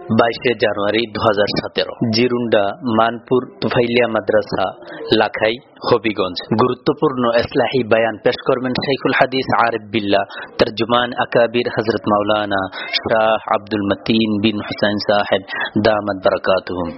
22 জানুয়ারি 2017 জিরুন্ডা মানপুর তুফাইলিয়া মাদ্রাসা লাখাই হবিগঞ্জ। গুরুত্বপূর্ণ ইসলাহি বয়ান পেশ করবেন শাইখুল হাদিস আরিফ বিল্লাহ তরজমান আকাবির হযরত মাওলানা শাহ আব্দুল মতিন বিন হুসাইন সাহেব দামাত বারাকাতুহুম।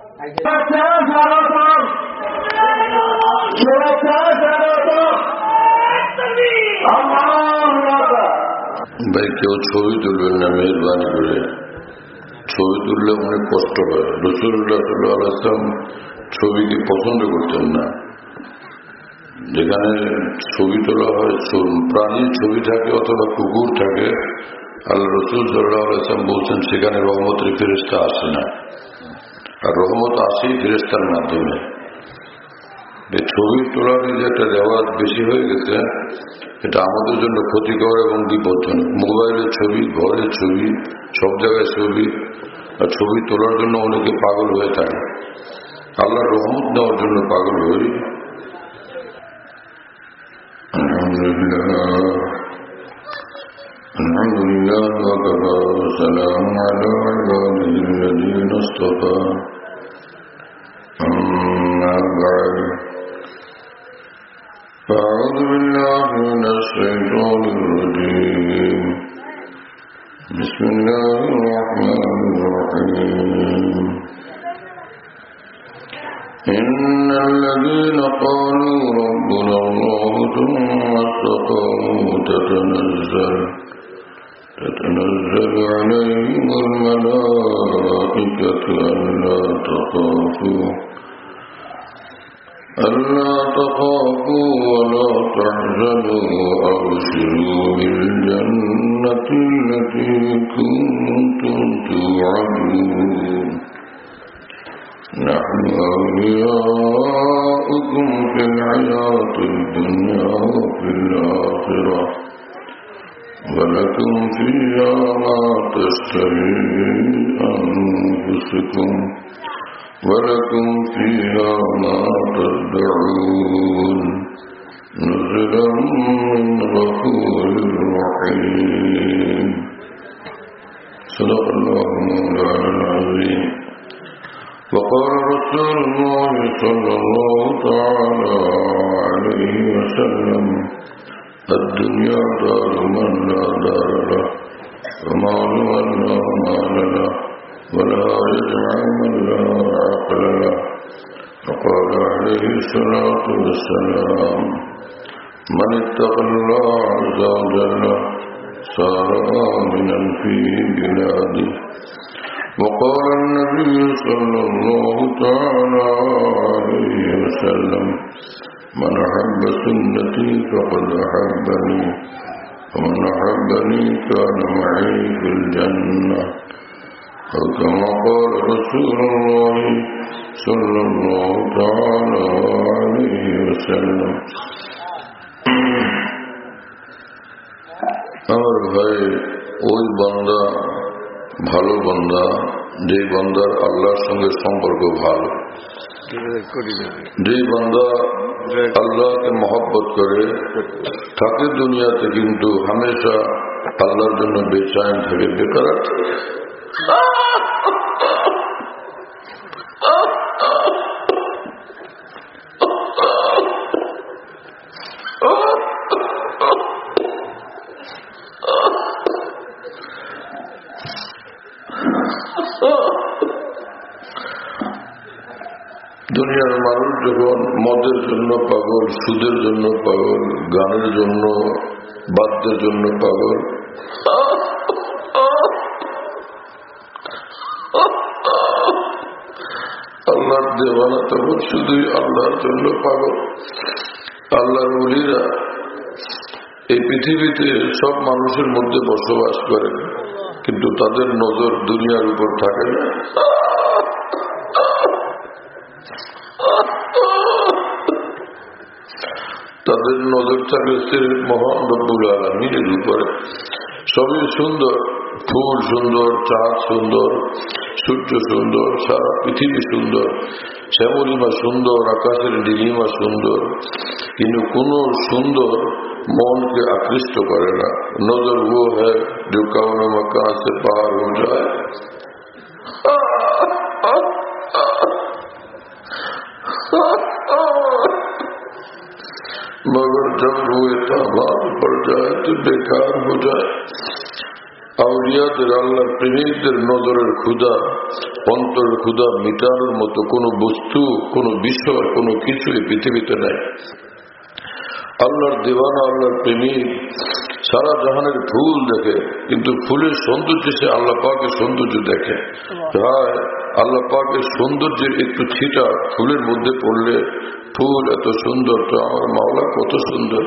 ভাই কেউ ছবি তুলবেন না মেহরবানি করে। ছবি তুললে অনেক কষ্ট হয়। রাসূলুল্লাহ সাল্লাল্লাহু আলাইহি ওয়াসাল্লাম ছবিকে পছন্দ করতেন না। যেখানে ছবি তোলা হয়, প্রাণীর ছবি থাকে অথবা কুকুর থাকে, আল্লাহ রাসূল সাল্লাল্লাহু আলাইহি ওয়াসাল্লাম বলছেন সেখানে রহমতের ফেরেশতা আসে না, আর রহমত আসেই ফেরেশতার মাধ্যমে। ছবি তোলার যে একটা রেওয়াজ বেশি হয়ে গেছে, এটা আমাদের জন্য ক্ষতিকর এবং বিপজ্জনক। মোবাইলের ছবি, ঘরের ছবি, সব জায়গায় ছবি, আর ছবি তোলার জন্য অনেকে পাগল হয়ে থাকে। আল্লাহর রহমত নেওয়ার জন্য পাগল হই। আলহামদুলিল্লাহ ওয়া সালামু আলা ইবাদিহিল্লাযীনা ইসতাফা। আম্মা বা'দ। أعوذ بالله من الشيطان الرجيم. بسم الله الرحمن الرحيم. إن الذين قالوا ربنا الله ثم استقاموا تتنزل عليهم الملائكة ألا تخافوا ولا تحزنوا وأبشروا بالجنة التي كنتم توعدون. نحن أولياؤكم في الحياة الدنيا وفي الآخرة ولكم فيها ما تشتهي أنفسكم ولكم فيها ما تدعون نزلا من غفور رحيم. صدق الله مولانا العظيم. وقال رسول الله صلى الله تعالى عليه وسلم: الدنيا دار من لا دار له ومال من لا مال له ولا يجمع من لا عقل له. وقال عليه الصلاة والسلام: من اتقى الله عز وجل صار آمنا في بلاده. وقال النبي صلى الله تعالى عليه وسلم: من أحب سنتي فقد أحبني ومن أحبني كان معي في الجنة. وكما قال رسول الله صلى الله تعالى عليه وسلم. আমার ভাই, ওই বান্দা ভালো বান্দা যে বান্দার আল্লাহর সঙ্গে সম্পর্ক ভালো, যে বান্দা আল্লাহকে মহব্বত করে থাকে দুনিয়াতে, কিন্তু হামেশা আল্লাহর জন্য বেচাইন থাকে, বেকার থাকে। দুনিয়ার মানুষ যখন মদের জন্য পাগল, সুদের জন্য পাগল, গানের জন্য, বাদ্যের জন্য পাগল, আল্লাহর দেওয়ানা তখন শুধুই আল্লাহর জন্য পাগল। আল্লাহর ওলিরা এই পৃথিবীতে সব মানুষের মধ্যে বসবাস করে, কিন্তু তাদের নজর দুনিয়ার উপর থাকে না। তাদের নজর থাকে মহান রব্বুল আলামিনের উপরে। সবই সুন্দর, ফুল সুন্দর, চাঁদ সুন্দর, সূর্য সুন্দর, সারা পৃথিবী সুন্দর, শ্যামলিমা সুন্দর, আকাশের নীলিমা সুন্দর, কিন্তু কোন সুন্দর মনকে আকৃষ্ট করে না। নজর वो है जो कौन मकान से पार हो जाए। मगर जब रूए ताबाद पड़ जाए तो बेकार हो जाए। আউলিয়াদের আল্লাহর প্রেমিকদের নজরের ক্ষুধা, অন্তরের ক্ষুধা মিটানোর মতো কোনো বস্তু, কোনো বিষয়, কোনো কিছুই পৃথিবীতে নেই। আল্লাহর দেওয়ানা, আল্লাহর প্রেমিক সারা জাহানের ফুল দেখে, কিন্তু ফুলের সৌন্দর্য সে আল্লাহ পাকের সৌন্দর্য দেখে। হয় আল্লাহ পাকের সৌন্দর্যের একটু ছিটা ফুলের মধ্যে পড়লে ফুল এত সুন্দর, তো আমার মাওলা কত সুন্দর।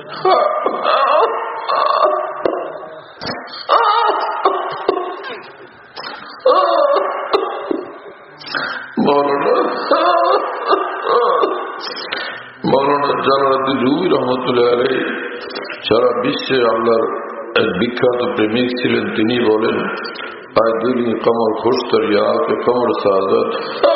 মৌলানা জালালউদ্দিন রুমি রহমতুল্লাহ আলাইহি সারা বিশ্বে আল্লাহর এক বিখ্যাত প্রেমিক ছিলেন। তিনি বলেন, আয় দিলি কমর খুশতরিয়া কে কমর সাদত,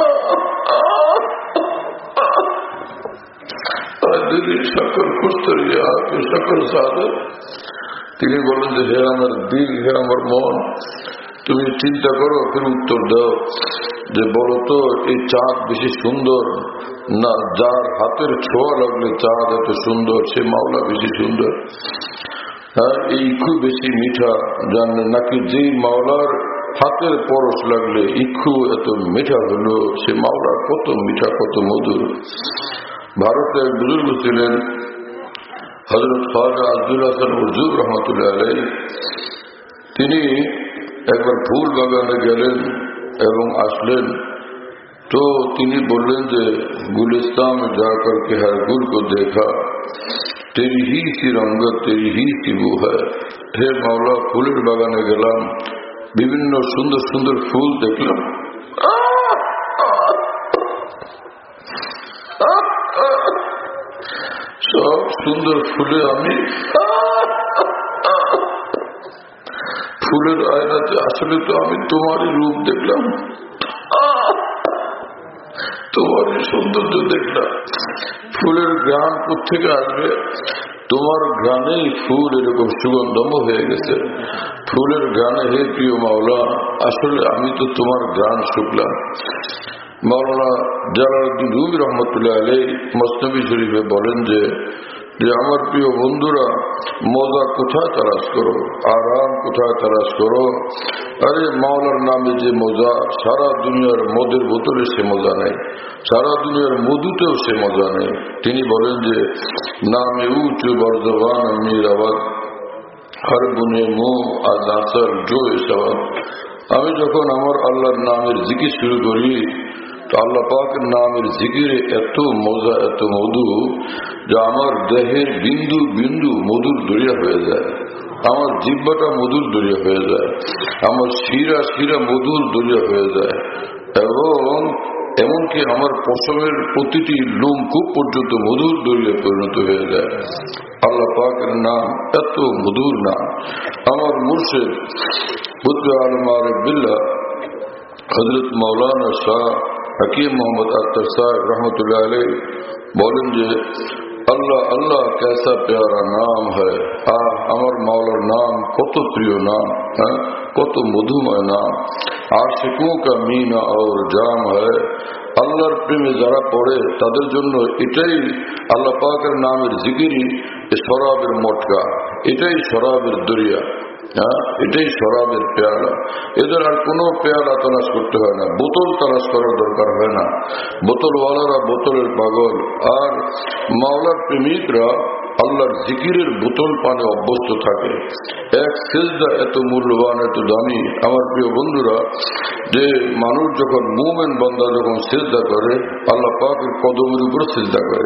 আয় দিলি সকল খুশতরিয়া কে সকল সাদত। তিনি বলেন যে হে আমার দিল, হে আমার মন, তুমি চিন্তা করো, ফির উত্তর দাও যে বলো তো এই চাঁদ বেশি সুন্দর না যার হাতের ছোঁয়া লাগলে চাঁদ এত সুন্দর, সে মাওলা বেশি সুন্দর? হ্যাঁ, এই ইক্ষু বেশি মিঠা জানলে নাকি যেই মাওলার হাতের পরশ লাগলে ইক্ষু এত মিঠা হলো, সে মাওলা কত মিঠা, কত মধুর। ভারতের বুজুর্গ ছিলেন হযরত খাজা আব্দুল হাসান হুজুর রহমতুল্লাহ আলাইহি। তিনি একবার ফুল বাগানে গেলেন এবং আসলেন, তো তিনি বললেন যে गुलिस्तान में जाकर के हर गुल को देखा, तेरी ही सी रंगत, तेरी ही सी बू है। হে মাওলা, ফুলের বাগানে গেলাম, বিভিন্ন সুন্দর সুন্দর ফুল দেখলাম, সব সুন্দর ফুলে আমি ফুলের আয়নাতে আসলে তো আমি তোমারই রূপ দেখলাম, তোমারই সৌন্দর্য দেখলাম। ফুলের ঘ্রাণ কোথেকে আসবে? তোমার ঘ্রাণেই ফুল এরকম সুগন্ধম হয়ে গেছে। ফুলের ঘ্রাণে হে প্রিয় মাওলা, আসলে আমি তো তোমার ঘ্রাণ শুকলাম। মাওলানা জালালউদ্দিন রুমি রহমতুল্লাহ আলাইহি মসনবী শরীফে বলেন যে আমার প্রিয় বন্ধুরা, মজা কোথায় তালাশ করো, আরাম কোথায় তালাশ করো? আরে মাওলার নামে যে মজা, সারা দুনিয়ার মদের বোতলে সে মজা নেই, সারা দুনিয়ার মধুতেও সে মজা নেই। তিনি বলেন যে নামে উঁচু বর্জবান মিরাবাদ হর গুনে মুহ আজ আসর জো এসবাদ। আমি যখন আমার আল্লাহর নামের জিকির শুরু করি, তো আল্লাহ পাকের নামের জিকিরে এত মজা, এত মধু, যে আমার দেহের বিন্দু বিন্দু মধুর দরিয়া হয়ে যায়, আমার জিহ্বাটা মধুর দরিয়া হয়ে যায়, আমার শিরা শিরা মধুর দরিয়া হয়ে যায়, এবং এমনকি আমার পশমের প্রতিটি লোমকূপ পর্যন্ত মধুর দরিয়া পরিণত হয়ে যায়। আল্লাহ পাকের নাম এত মধুর নাম। আমার মুর্শিদ কুতুব আলম আরিফ বিল্লাহ হযরত মাওলানা শাহ हकीम मोहम्मद अख्तर साहब रहमतुल्लाह अलैह बोलें जे अल्लाह अल्लाह कैसा प्यारा नाम है। আমার মাওলার নাম কত প্রিয় নাম, কত মধুময় নাম। आशिकों का मीना और जाम है। আল্লাহর প্রেমে যারা পড়ে তাদের জন্য এটাই আল্লাহ পাকের নামের জিকিরই শরাবের মটকা, এটাই শরাবের দরিয়া, এটাই শরাবের পেয়ালা। এদের আর কোনো পেয়ালা তালাশ করতে হয় না, বোতল তালাশ করার দরকার হয় না। বোতলওয়ালারা বোতলের পাগল, আর মাওলার প্রেমিকরা আল্লাহর জিকিরের বোতল পানে অভ্যস্ত থাকে। এক সিজদা এত মূল্যবান, এত দামি। আমার প্রিয় বন্ধুরা, যে মানুষ যখন মুমিন বান্দা যখন সিজদা করে, আল্লাহ পাকের কদমের উপর সিজদা করে।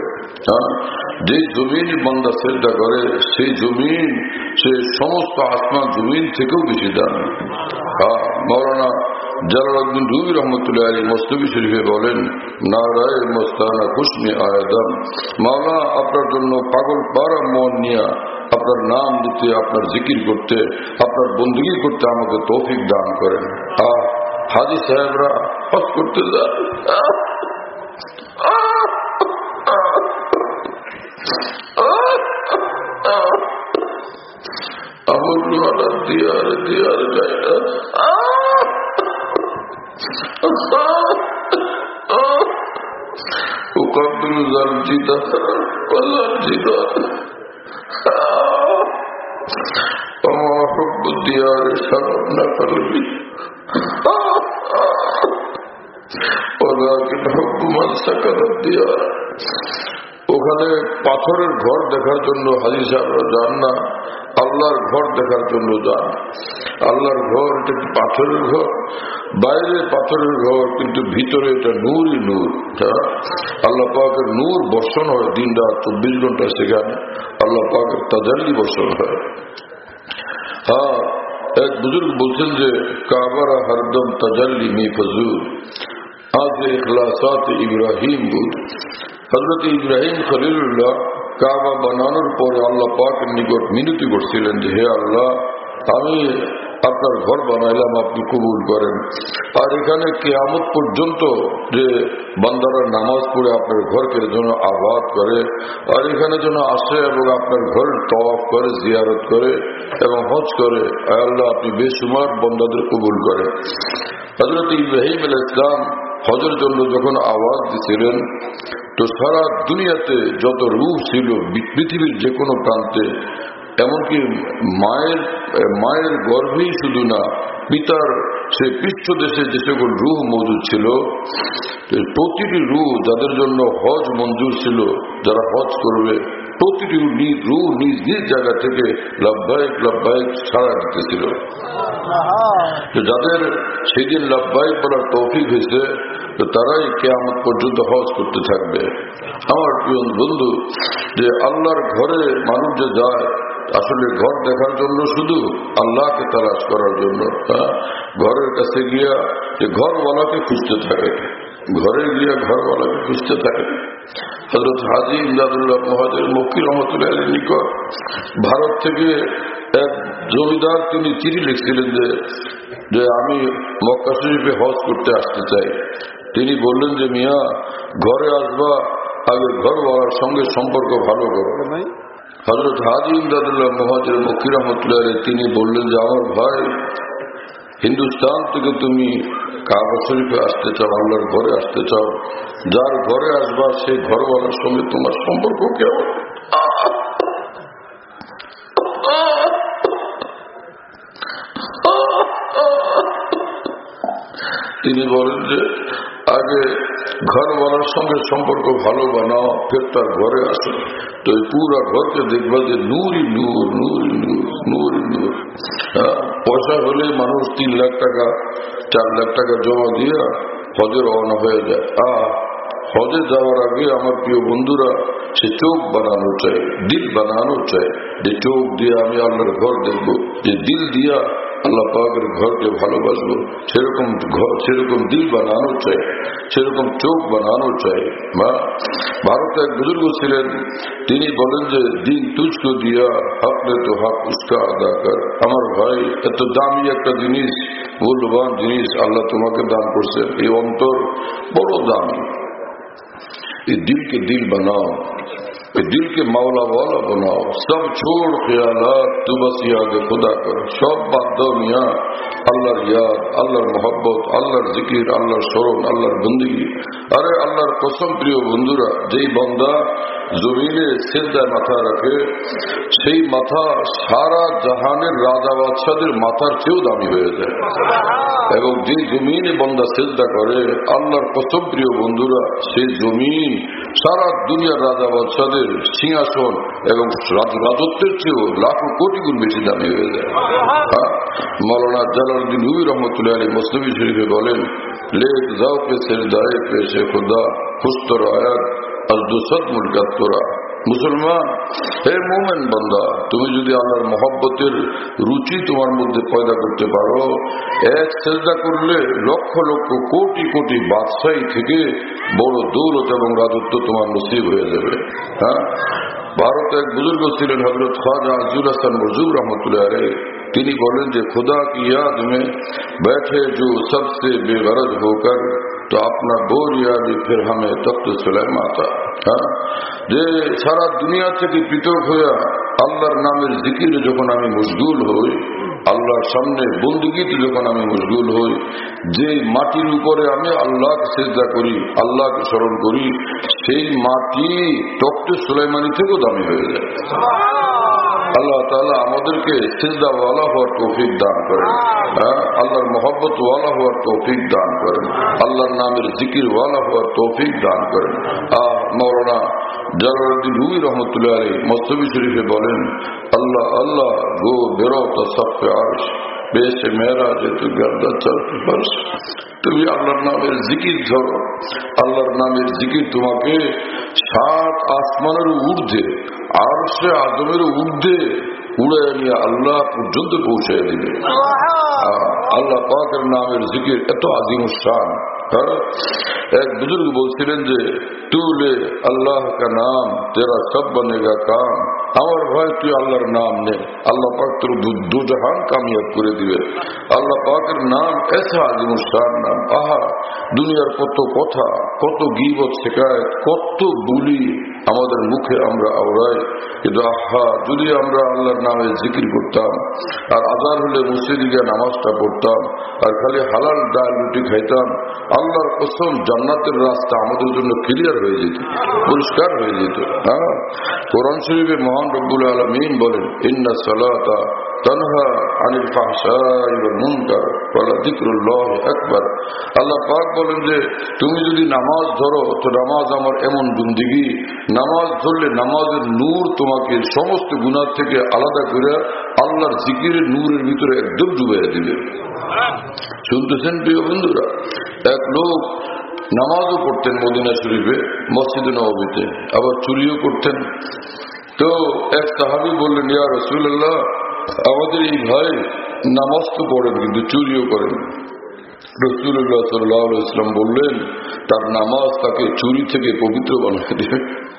যে জমিন বান্দা সিজদা করে, সেই জমিন সে সমস্ত আসমান জমিন থেকেও বেশি দামি। মাওলানা জালালউদ্দিন রুমি রহমতুল্লাহ আলাইহি মসনবী শরীফে বলেন, নারায়ে মস্তানা খুশমি আয়াদম, মাওলা আপনার জন্য পাগল পারা মন নিয়ে আপনার নাম নিতে, আপনার জিকির করতে, আপনার বন্দেগী করতে আমাকে তৌফিক দান করেন। হাজী সাহেবরা হজ করতে যায়, আমল দিয়ারে দিয়ারে যায় না, उकब्बिलु ज़लजिदा वज़लजिदा वमा हुब्बु दियार शरबना क़ल्बी वलाकिन हुब्बु मान सकना दियार। ওখানে পাথরের ঘর দেখার জন্য হাজী সাহেবরা যান না, আল্লাহর ঘর দেখার জন্য যান। আল্লাহর ঘর এটা কি পাথরের ঘর? বাইরে পাথরের ঘর, কিন্তু ভিতরে এটা নূরই নূর। আল্লাহ পাকের নূর বর্ষণ হয় দিন রাত 24 ঘন্টা, সেখানে আল্লাহ পাকের তাজাল্লি বর্ষণ হয়। হ্যাঁ, এক বুজুর্গ বলছেন যে কাবারা হরদম তাজাল্লি মে ফজুর আজ ইখলাসাত ইব্রাহিম বুদ। হযরত ইব্রাহিম খলিলুল্লাহ কাবা বানানোর পরে আল্লাহ পাকের নিকট মিনতি করছিলেন যে হে আল্লাহ, আমি আপনার ঘর বানাইলাম, আপনি কবুল করেন। আর এখানে কিয়ামত পর্যন্ত যে বান্দারা নামাজ পড়ে আপনার ঘরকে যেন আবাদ করে, আর এখানে যেন আসে এবং আপনার ঘর তওয়াফ করে, জিয়ারত করে এবং হজ করে। আল্লাহ আপনি বেশুমার বান্দাদের কবুল করেন। হযরত ইব্রাহিম আলাইহিস সালাম হজের জন্য যখন আওয়াজ দিছিলেন, তো সারা দুনিয়াতে যত রূহ ছিল পৃথিবীর যে কোনো প্রান্তে, এমনকি মায়ের গর্ভেই শুধু না, পিতার সে পৃষ্ঠ দেশে যে সকল রূহ মজুদ ছিল, প্রতিটি রূহ যাদের জন্য হজ মঞ্জুর ছিল, যারা হজ করবে, প্রতিটি রূহ নিজ নিজ জায়গা থেকে লাব্বাইক লাব্বাইক সাড়া দিতেছিল। যাদের সেদিন লাব্বাইক বলার তৌফিক হয়েছে, তো তারাই কিয়ামত পর্যন্ত হজ করতে থাকবে। আমার প্রিয় বন্ধু, যে আল্লাহর ঘরে মানুষ যে যায় আসলে ঘর দেখার জন্য, শুধু আল্লাহকে তালাশ করার জন্য। ঘরের কাছে গিয়া যে ঘরওয়ালাকে খুঁজতে থাকে, ঘরে গিয়া ঘরওয়ালাকে খুঁজতে থাকে। হযরত হাজী ইমদাদুল্লাহ মুহাজির মক্কি রহমতুল্লাহ নিকট ভারত থেকে এক জমিদার তিনি চিঠি লিখছিলেন যে আমি মক্কা শরীফে হজ করতে আসতে চাই। তিনি বললেন যে মিয়া, ঘরে আসবা, আগে ঘরওয়ালার সঙ্গে সম্পর্ক ভালো করো। হযরত হাজী ইমদাদুল্লাহ মুহাজির মক্কি রহমতুল্লাহ তিনি বললেন যে আমার ভাই, হিন্দুস্তান থেকে তুমি কাবা শরীফে আসতে চাও, আল্লাহর ঘরে আসতে চাও, যার ঘরে আসবা সেই ঘরওয়ালার সঙ্গে তোমার সম্পর্ক কেমন? তিনি বলেন যে আগে ঘরওয়ালার সঙ্গে সম্পর্ক ভালো বানাও, ফের তার ঘরে আসো, তো পুরা ঘরকে দেখবা যে নূরই নূর, নূরই নূর, নূরই নূর। পয়সা হলে মানুষ 3 লাখ টাকা 4 লাখ টাকা জমা দিয়ে হজে রওনা হয়ে যায়। হজে যাওয়ার আগে আমার প্রিয় বন্ধুরা সে চোখ বানানো চাই, দিল বানানো চাই, যে চোখ দিয়ে আমি আল্লাহর ঘর দেখবো, যে দিল দিয়া আল্লাহ পাকের ঘরকে ভালোবাসবো, সেরকম দিল বানানো চাই, সেরকম চোখ বানানো চাই। ভারতে এক বুজুর্গ ছিলেন, তিনি বলেন যে দিন তুজকো দিয়া হক নে তো হক উসকা আদা কর। আমার ভাই, এত দামি একটা জিনিস, মূল্যবান জিনিস আল্লাহ তোমাকে দান করছেন, এই অন্তর বড় দামি। এই দিলকে দিল বানাও, दिल के मौला वाला बनाओ, सब छोड़ ख्यालात तू बस याद खुदा कर। सब बात दो मियाँ, আল্লাহর ইয়াদ, আল্লাহর মোহাব্বত, আল্লাহর জিকির, আল্লাহর স্মরণ, আল্লাহর বন্দেগী। আরে আল্লাহর কসম প্রিয় বন্ধুরা, যেই বান্দা জমিনে সিজদায় মাথা রাখে, সেই মাথা সারা জাহানের রাজা বাদশাদের মাথার চেয়েও দামি হয়ে যায়। এবং যে জমিনে বান্দা সিজদা করে, আল্লাহর কসম প্রিয় বন্ধুরা, সেই জমিন সারা দুনিয়ার রাজা বাদশাদের সিংহাসন এবং রাজত্বের চেয়েও লাখো কোটি গুণ বেশি দামি হয়ে যায়। মৌলানা জালালউদ্দিন রুমি রহমতুল্লাহ আলাইহি মসনবী শরীফে বলেন, লেক যাও কে সিজদায়ে পেশে খুদা খুস্তর আয়াত আজদুসদ মুলকাত তোরা। মুসলমান, হে মোমেন বান্দা, তুমি যদি আল্লাহর মহব্বতের রুচি তোমার মধ্যে পয়দা করতে পারো, এক সিজদা করলে লক্ষ লক্ষ কোটি কোটি বাদশাহী থেকে বড় দৌলত এবং রাজত্ব তোমার নসিব হয়ে যাবে। ভারতে এক বুজুর্গ ছিলেন হযরত খ্বাজা আজিজুল হাসান মরজুব রহমতুল্লাহ আলাইহি। তিনি বলেন যে खुदा की याद में बैठे जो सबसे बेगरज होकर तो अपना बोर यादी फिर हमें तख्त सुलेमान था। যে সারা দুনিয়া থেকে পৃথক হইয়া আল্লাহর নামের জিকিরে যখন আমি মশগুল হই, আল্লাহর সামনে বন্দেগীতে যখন আমি মশগুল হই, যে মাটির উপরে আমি আল্লাহকে সিজদা করি, আল্লাহকে স্মরণ করি, সেই মাটি তক্তে সুলাইমানি থেকেও দামি হয়ে যায়। আল্লাহ তাআলা আমাদেরকে সিজদা ওয়ালা হওয়ার তৌফিক দান করেন, আল্লাহর মহব্বত ওয়ালা হওয়ার তৌফিক দান করেন, আল্লাহর নামের জিকির ওয়ালা হওয়ার তৌফিক দান করেন। মাওলানা জালালউদ্দিন রুমি রহমতুল্লাহ আলাইহি মস্তবি শরীফে বলেন, আল্লাহ আল্লাহ গো বেরো তো সফে আরশ, বেশে মেরাজ তু গর্দা চলতে ফরশ। তুমি আল্লাহর নামের জিকির ধরো, আল্লাহর নামের জিকির তোমাকে 7 আসমানের ঊর্ধ্বে, আরশে আযমের ঊর্ধ্বে উড়ে নিয়ে আল্লাহ পর্যন্ত পৌঁছে দিবে। আল্লাহ পাকের নামের জিকির এত আজিম শান। এক বুজুর্গ বলছিলেন যে তুলে আল্লাহ কা নাম তেরা সব বনেগা কাম। আমার ভাই তুই আল্লাহর নাম নে, আল্লাহ পাক তোর দু জাহান কামিয়াব করে দিবে। আল্লাহ পাকের নাম এসা আজিম শান নাম। আহা, দুনিয়ার কত কথা, কত গীবত শিকায়ত, কত বুলি আমাদের মুখে আমরা আওড়াই, কিন্তু আহা যদি আমরা আল্লাহর নামে জিকির করতাম, আর আযান হলে মসজিদে গিয়ে নামাজটা পড়তাম, আর খালি হালাল ডাল রুটি খাইতাম, আল্লাহর কসম জান্নাতের রাস্তা আমাদের জন্য ক্লিয়ার হয়ে যেত, পরিষ্কার হয়ে যেত। কোরআন শরীফে মহান রব্বুল আলামিন বলেন, ইন্না সালাতা তানহা আনিল ফাহশাই ওয়াল মুনকার ওয়া যিকরুল্লাহি আকবার। আল্লাহ পাক বলেন যে তুমি যদি নামাজ ধরো, তো নামাজ আমার এমন বন্দেগী, নামাজ ধরলে নামাজের নূর তোমাকে সমস্ত গুনাহ থেকে আলাদা করে আল্লাহর জিকিরের নূরের ভিতরে একদম ডুবাইয়া দিবে। শুনতেছেন প্রিয় বন্ধুরা? এক লোক নামাজও করতেন মদিনা শরীফে, মসজিদে নববীতে, আবার চুরিও করতেন। তো এক সাহাবী বললেন, ইয়া রাসূলুল্লাহ, আমাদের এই ভাই নামাজ তো পড়েন কিন্তু চুরিও করেন। রাসূলুল্লাহ সাল্লাল্লাহু আলাইহি ওয়াসাল্লাম বললেন, তার নামাজ তাকে চুরি থেকে পবিত্র বানিয়ে দিবে।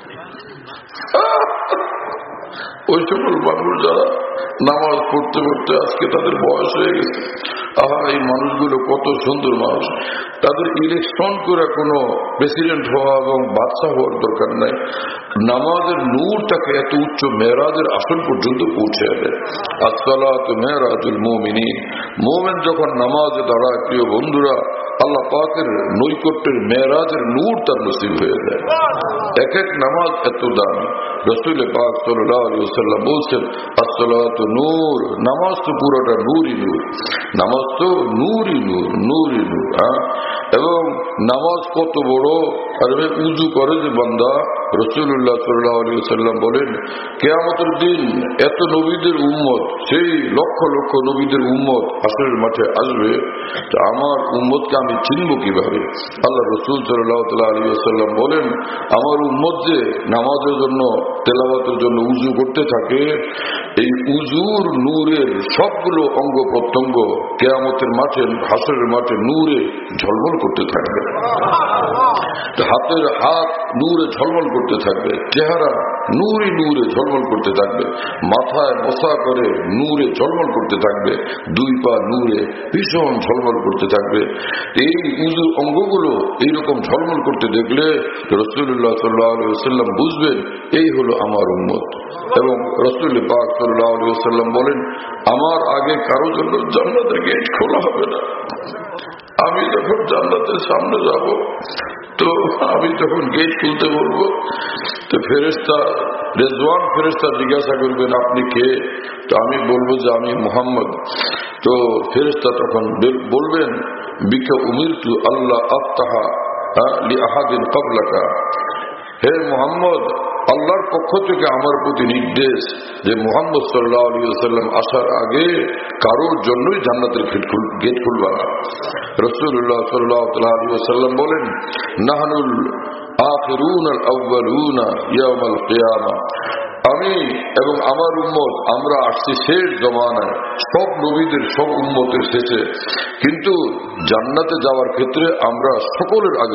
ওই সকল মানুষ যারা নামাজ পড়তে পড়তে আজকে তাদের বয়স হয়ে গেছে, আহা এই মানুষগুলো কত সুন্দর মানুষ, তাদের ইলেকশন করে কোনো প্রেসিডেন্ট হওয়া এবং বাদশা হওয়ার দরকার নাই, নামাজের নূর তাকে এত উচ্চ মেরাজের আসন পর্যন্ত পৌঁছে দেয়। আসসালাতু মেরাজুল মুমিনিন, মুমিন যখন নামাজে দাঁড়ায়, প্রিয় বন্ধুরা, আল্লাহ পাকের নৈকট্যের মেরাজের নূর তার নসিব হয়ে যায়। এক এক নামাজ এত দাম। রাসূল পাক সাল্লাল্লাহু আলাইহি ওয়াসাল্লাম বলছেন, আসসালাতু নূর, নামাজ তো পুরোটা নূরই নূর, নামাজ তো নূরই নূর, নূরই নূর। এবং নামাজ কত বড়, আর উযু করে যে বান্দা, রাসূলুল্লাহ সাল্লাল্লাহু আলাইহি ওয়াসাল্লাম বলেন, কিয়ামতের দিন এত নবীদের উম্মত, সেই লক্ষ লক্ষ নবীদের উম্মত হাসরের মাঠে আসবে, তো আমার উম্মতকে আমি চিনব কিভাবে? আল্লাহ রাসূল সাল্লাল্লাহু আলাইহি ওয়াসাল্লাম বলেন, আমার উম্মত যে নামাজের জন্য, তেলাওয়াতের জন্য উযু করতে থাকে, এই উযুর নূরের সবগুলো অঙ্গ প্রত্যঙ্গ কিয়ামতের মাঠে, হাসরের মাঠে নূরে ঝলমল করতে থাকবে। হাতের হাত নূরে ঝলমল করতে থাকবে, চেহারা নূরে নূরে ঝলমল করতে থাকবে, মাথায় মশা করে নূরে ঝলমল করতে থাকবে, দুই পা নূরে ভীষণ ঝলমল করতে থাকবে। এই উযুর অঙ্গগুলো এইরকম ঝলমল করতে দেখলে রাসূলুল্লাহ সাল্লাল্লাহু আলাইহি ওয়াসাল্লাম বুঝবেন এই হলো আমার উম্মত। এবং রাসূল পাক সাল্লাল্লাহু আলাইহি ওয়াসাল্লাম বলেন, আমার আগে কারো জন্য জান্নাতের গেট খোলা হবে না। আমি যখন জান্নাতের সামনে যাব, তো আমি যখন গেট খুলতে বলবো, তো ফেরেশতা, রেজওয়ান ফেরেশতা জিজ্ঞাসা করবেন, আপনি কে? তো আমি বলবো যে আমি মুহাম্মদ। তো ফেরেশতা তখন বলবেন, বিকা উমিরতু আল্লাহ আফতাহা লি আহাদিন ক্বাবলাকা, হে মুহাম্মদ, আল্লাহর পক্ষ থেকে আমার প্রতি নির্দেশ যে মুহাম্মদ সাল্লাল্লাহু আলাইহি ওয়াসাল্লাম আসার আগে কারোর জন্যই জান্নাতের গেট খুলবা না। রাসূলুল্লাহ সাল্লাল্লাহু আলাইহি ওয়াসাল্লাম বলেন, নাহনুল আখিরুনাল আউয়ালুনা ইয়াউমাল কিয়ামাহ, আমি এবং আমার উম্মত আমরা আসছি শেষ জমানায়, সব নবীদের সব উম্মতের শেষে, কিন্তু জান্নাতে যাওয়ার ক্ষেত্রে আমরা সকলের আগে চলব।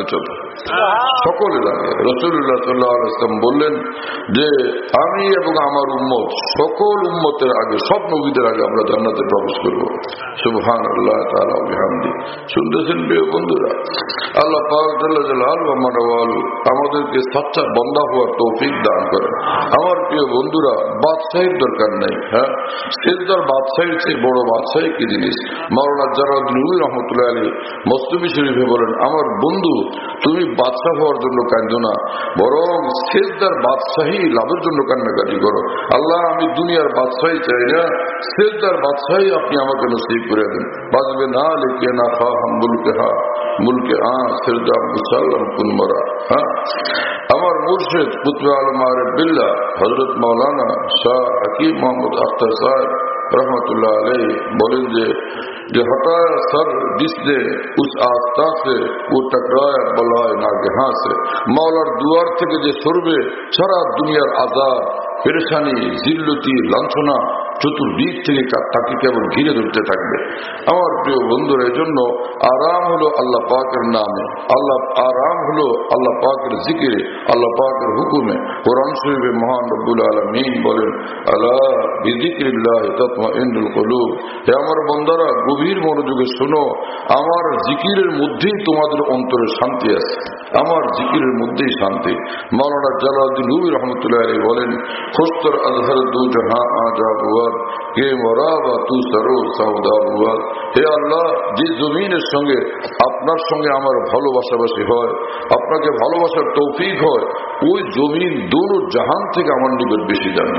সকলের আগে। রাসূলুল্লাহ সাল্লাল্লাহু আলাইহি ওয়াসাল্লাম বললেন যে আমি এবং আমার উম্মত সকল উম্মতের আগে, সব নবীদের আগে আমরা জান্নাতে প্রবেশ করব। সুবহানাল্লাহ তাআলা ওয়া বিহামদি। শুনতেছেন প্রিয় বন্ধুরা, আল্লাহ পাক জাল্লা জালালুহু ওয়া মানওয়ালু আমাদেরকে সচ্চা বান্দা হওয়ার তৌফিক দান করেন। আমার প্রিয় বন্ধুরা, বাদশাহীর দরকার নেই। হ্যাঁ, সিজদার বাদশাহীর চেয়ে বড় বাদশাহী কি জিনিস? মাওলানা জালালউদ্দিন রুমি রহমতুল্লাহ আলাইহি মসনবী শরীফে বলেন, আমার বন্ধু তুমি বাদশাহ হওয়ার জন্য কাঁদো না, বরং সিজদার বাদশাহী লাভের জন্য কান্নাকাটি করো। আল্লাহ, আমি দুনিয়ার বাদশাহী চাই না, সিজদার বাদশাহী আপনি আমাকে নসিব করে দেন। বাজবে না লেকে না খা হাম মুলকে হা মুলকে সিজদা মুসাল্লাম কুন মরা। হ্যাঁ, আমার মুর্শিদ কুতবে আলম আরিফ বিল্লাহ হযরত মাওলানা শাহ হাকিম মোহাম্মদ আখতার সাহেব रहमतुल्लाह अलैह बोलें जो हटाया सर जिसने उस आस्था से वो टकराया बलाए नागहा से। मौलार दुआर থেকে যে সরবে সারা দুনিয়ার আযাব, পেরেশানি, জিল্লতি, লাঞ্ছনা চতুর্দিক থেকে তাকে কেবল ঘিরে ধরতে থাকবে। আমার প্রিয় বন্ধুরা, এই জন্য আরাম হলো আল্লাহ পাকের নামে, আরাম হলো আল্লাহ পাকের জিকিরে, আল্লাহ পাকের হুকুমে। কোরআন শরীফে মহান রব্বুল আলামিন বলেন, আলা বিযিকরিল্লাহি তাতমাইন্নুল কুলুব। হে আমার বান্দারা, গভীর মনোযোগে শোনো, আমার জিকিরের মধ্যেই তোমাদের অন্তরে শান্তি আছে, আমার জিকিরের মধ্যেই শান্তি। মাওলানা জালালউদ্দিন রুমি রহমতুল্লাহ আলাইহি বলেন, খুশতর আজহর দু জাহাঁ আজা হুয়া কে মরাবা তু সরো সাউদা হুয়া। হে আল্লাহ, যে জমিনের সঙ্গে আপনার সঙ্গে আমার ভালোবাসাবাসি হয়, আপনাকে ভালোবাসার তৌফিক হয়, ওই জমিন দোনো জাহান থেকে আমার নিকট বেশি জানে।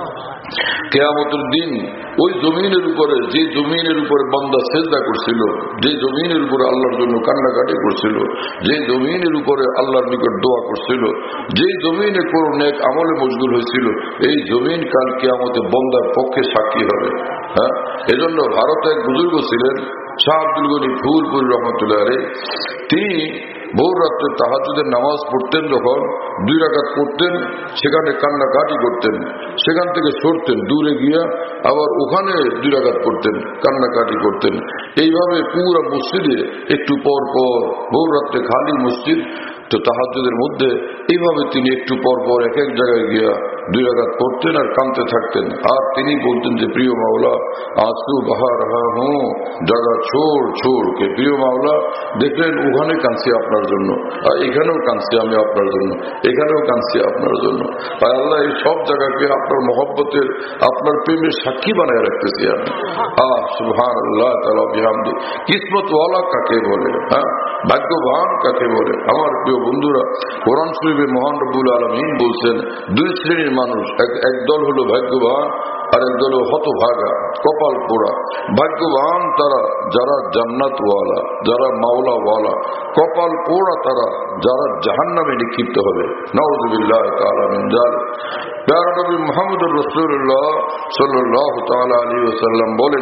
কিয়ামতের দিন ওই জমিনের উপরে, যে জমিনের উপরে বান্দা সিজদা করছিল, যে জমিনের উপরে আল্লাহর জন্য কান্নাকাটি করছিল, যে জমিনের উপরে আল্লাহর নিকট দোয়া করছিল, যে জমিনে কোন নেক আমলে মশগুল হয়েছিল, এই জমিন কাল কিয়ামতে বান্দার পক্ষে সাক্ষী হবে। হ্যাঁ, এজন্য ভারতে এক বুজুর্গ ছিলেন শাহ আব্দুল গনি ফুলপুরি রহমতুল্লাহ আলাইহি। তিনি ভোর রাত্রে তাহাজ্জুদের নামাজ পড়তেন, যখন 2 রাকাত পড়তেন সেখানে কান্নাকাটি করতেন, সেখান থেকে সরতেন দূরে গিয়া, আবার ওখানে 2 রাকাত পড়তেন, কান্নাকাটি করতেন। এইভাবে পুরো মসজিদে একটু পর পর, ভোর রাত্রে খালি মসজিদ তো তাহাজ্জুদের মধ্যে এইভাবে তিনি একটু পর পর এক এক জায়গায় গিয়া 2 রাকাত পড়তেন আর কাঁদতে থাকতেন। আর তিনি বলতেন যে, প্রিয় মাওলা আসু বাহা রাহা হুঁ জায়গা ছোড় ছোড় কে। প্রিয় মাওলা, দেখলেন ওখানে কাঁদছি আপনার জন্য, আর এখানেও কাঁদছি আমি আপনার জন্য, এখানেও কাঁদছি আপনার জন্য। আর আল্লাহ, এই সব জায়গাকে আপনার মহব্বতের, আপনার প্রেমের সাক্ষী বানায় রাখতেছি আমি। সুবহানাল্লাহ তাআলা বিহামদি। কিসমতওয়ালা কাকে বলে? হ্যাঁ, ভাগ্যবান কাকে বলে? আমার প্রিয় বন্ধুরা, কোরআন শরীফে মহান রব্বুল আলামিন বলছেন 2 শ্রেণীর মানুষ, এক দল হলো ভাগ্যবান আর এক দল হতভাগা, কপাল পোড়া। ভাগ্যবান তারা যারা জান্নাতওয়ালা, যারা মাওলাওয়ালা। কপাল পোড়া তারা যারা জাহান্নামে নিক্ষিপ্ত হবে। নাউযুবিল্লাহি তাআলা মিন যালিক। প্যারা নবী মুহাম্মদুর রাসূলুল্লাহ সাল্লাল্লাহু তাআলা আলাইহি ওয়াসাল্লাম বলেন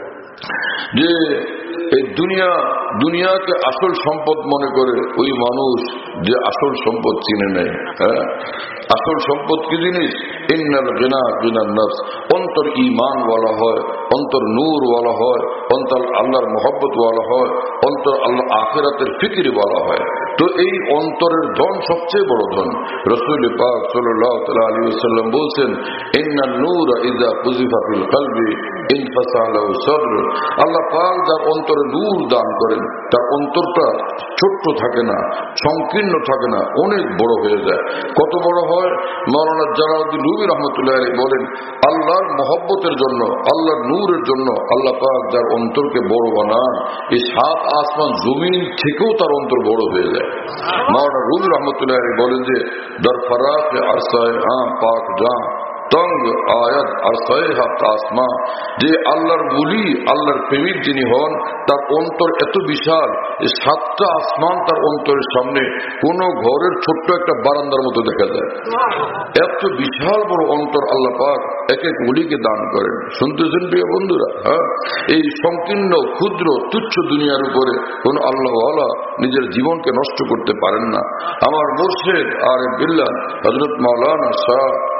যে এই দুনিয়াকে আসল সম্পদ মনে করে ওই মানুষ যে আসল সম্পদ চিনে নেয়। হ্যাঁ, আসল সম্পদ কি জিনিস? ইন্নাল গিনা গিনান নফস। অন্তর ঈমান ওয়ালা হয়, অন্তর নূর ওয়ালা হয়, অন্তর আল্লাহর মহব্বত ওয়ালা হয়, অন্তর আল্লাহ আখিরাতের ফিকির ওয়ালা হয়। তো এই অন্তরের ধন সবচেয়ে বড় ধন। রাসূল পাক সাল্লাল্লাহু আলাইহি ওয়াসাল্লাম বলেন, ইন্নান নূরা ইযা কুযিফা ফিল কলবি ইনফাসা লাহু সাদর। আল্লাহ পাক যার অন্তরে নূর দান করেন, তার অন্তরটা ছোট্ট থাকে না, সংকীর্ণ থাকে না, অনেক বড় হয়ে যায়। কত বড় হয়? মাওলানা জালালউদ্দিন রুমি রহমতুল্লাহ আলাইহি বলেন, আল্লাহর মহব্বতের জন্য, আল্লাহর নূরের জন্য আল্লাহ পাক যার অন্তরকে বড় বানান, এই 7 আসমান জমিন থেকেও তার অন্তর বড় হয়ে যায়। মাওলানা রুমি রহমতুল্লাহ আলাইহি বলেন যে দরফরাত আরসায়ে পাক জা তঙ্গ আয়াত আরসায়ে হাত আসমা। যে আল্লাহর ওলি, আল্লাহর প্রেমিক যিনি হন, তার অন্তর এত বিশাল, 7টা আসমান তার অন্তরের সামনে কোন ঘরের ছোট্ট একটা বারান্দার মতো দেখা যায়। এত বিশাল বড় অন্তর আল্লাহ পাক এক এক ওলিকে দান করেন। শুনতেছেন প্রিয় বন্ধুরা? হ্যাঁ, এই সংকীর্ণ ক্ষুদ্র তুচ্ছ দুনিয়ার উপরে কোন আল্লাহওয়ালা নিজের জীবনকে নষ্ট করতে পারেন না। আমার মুর্শিদ আরিফ বিল্লাহ হযরত মাওলানা শাহ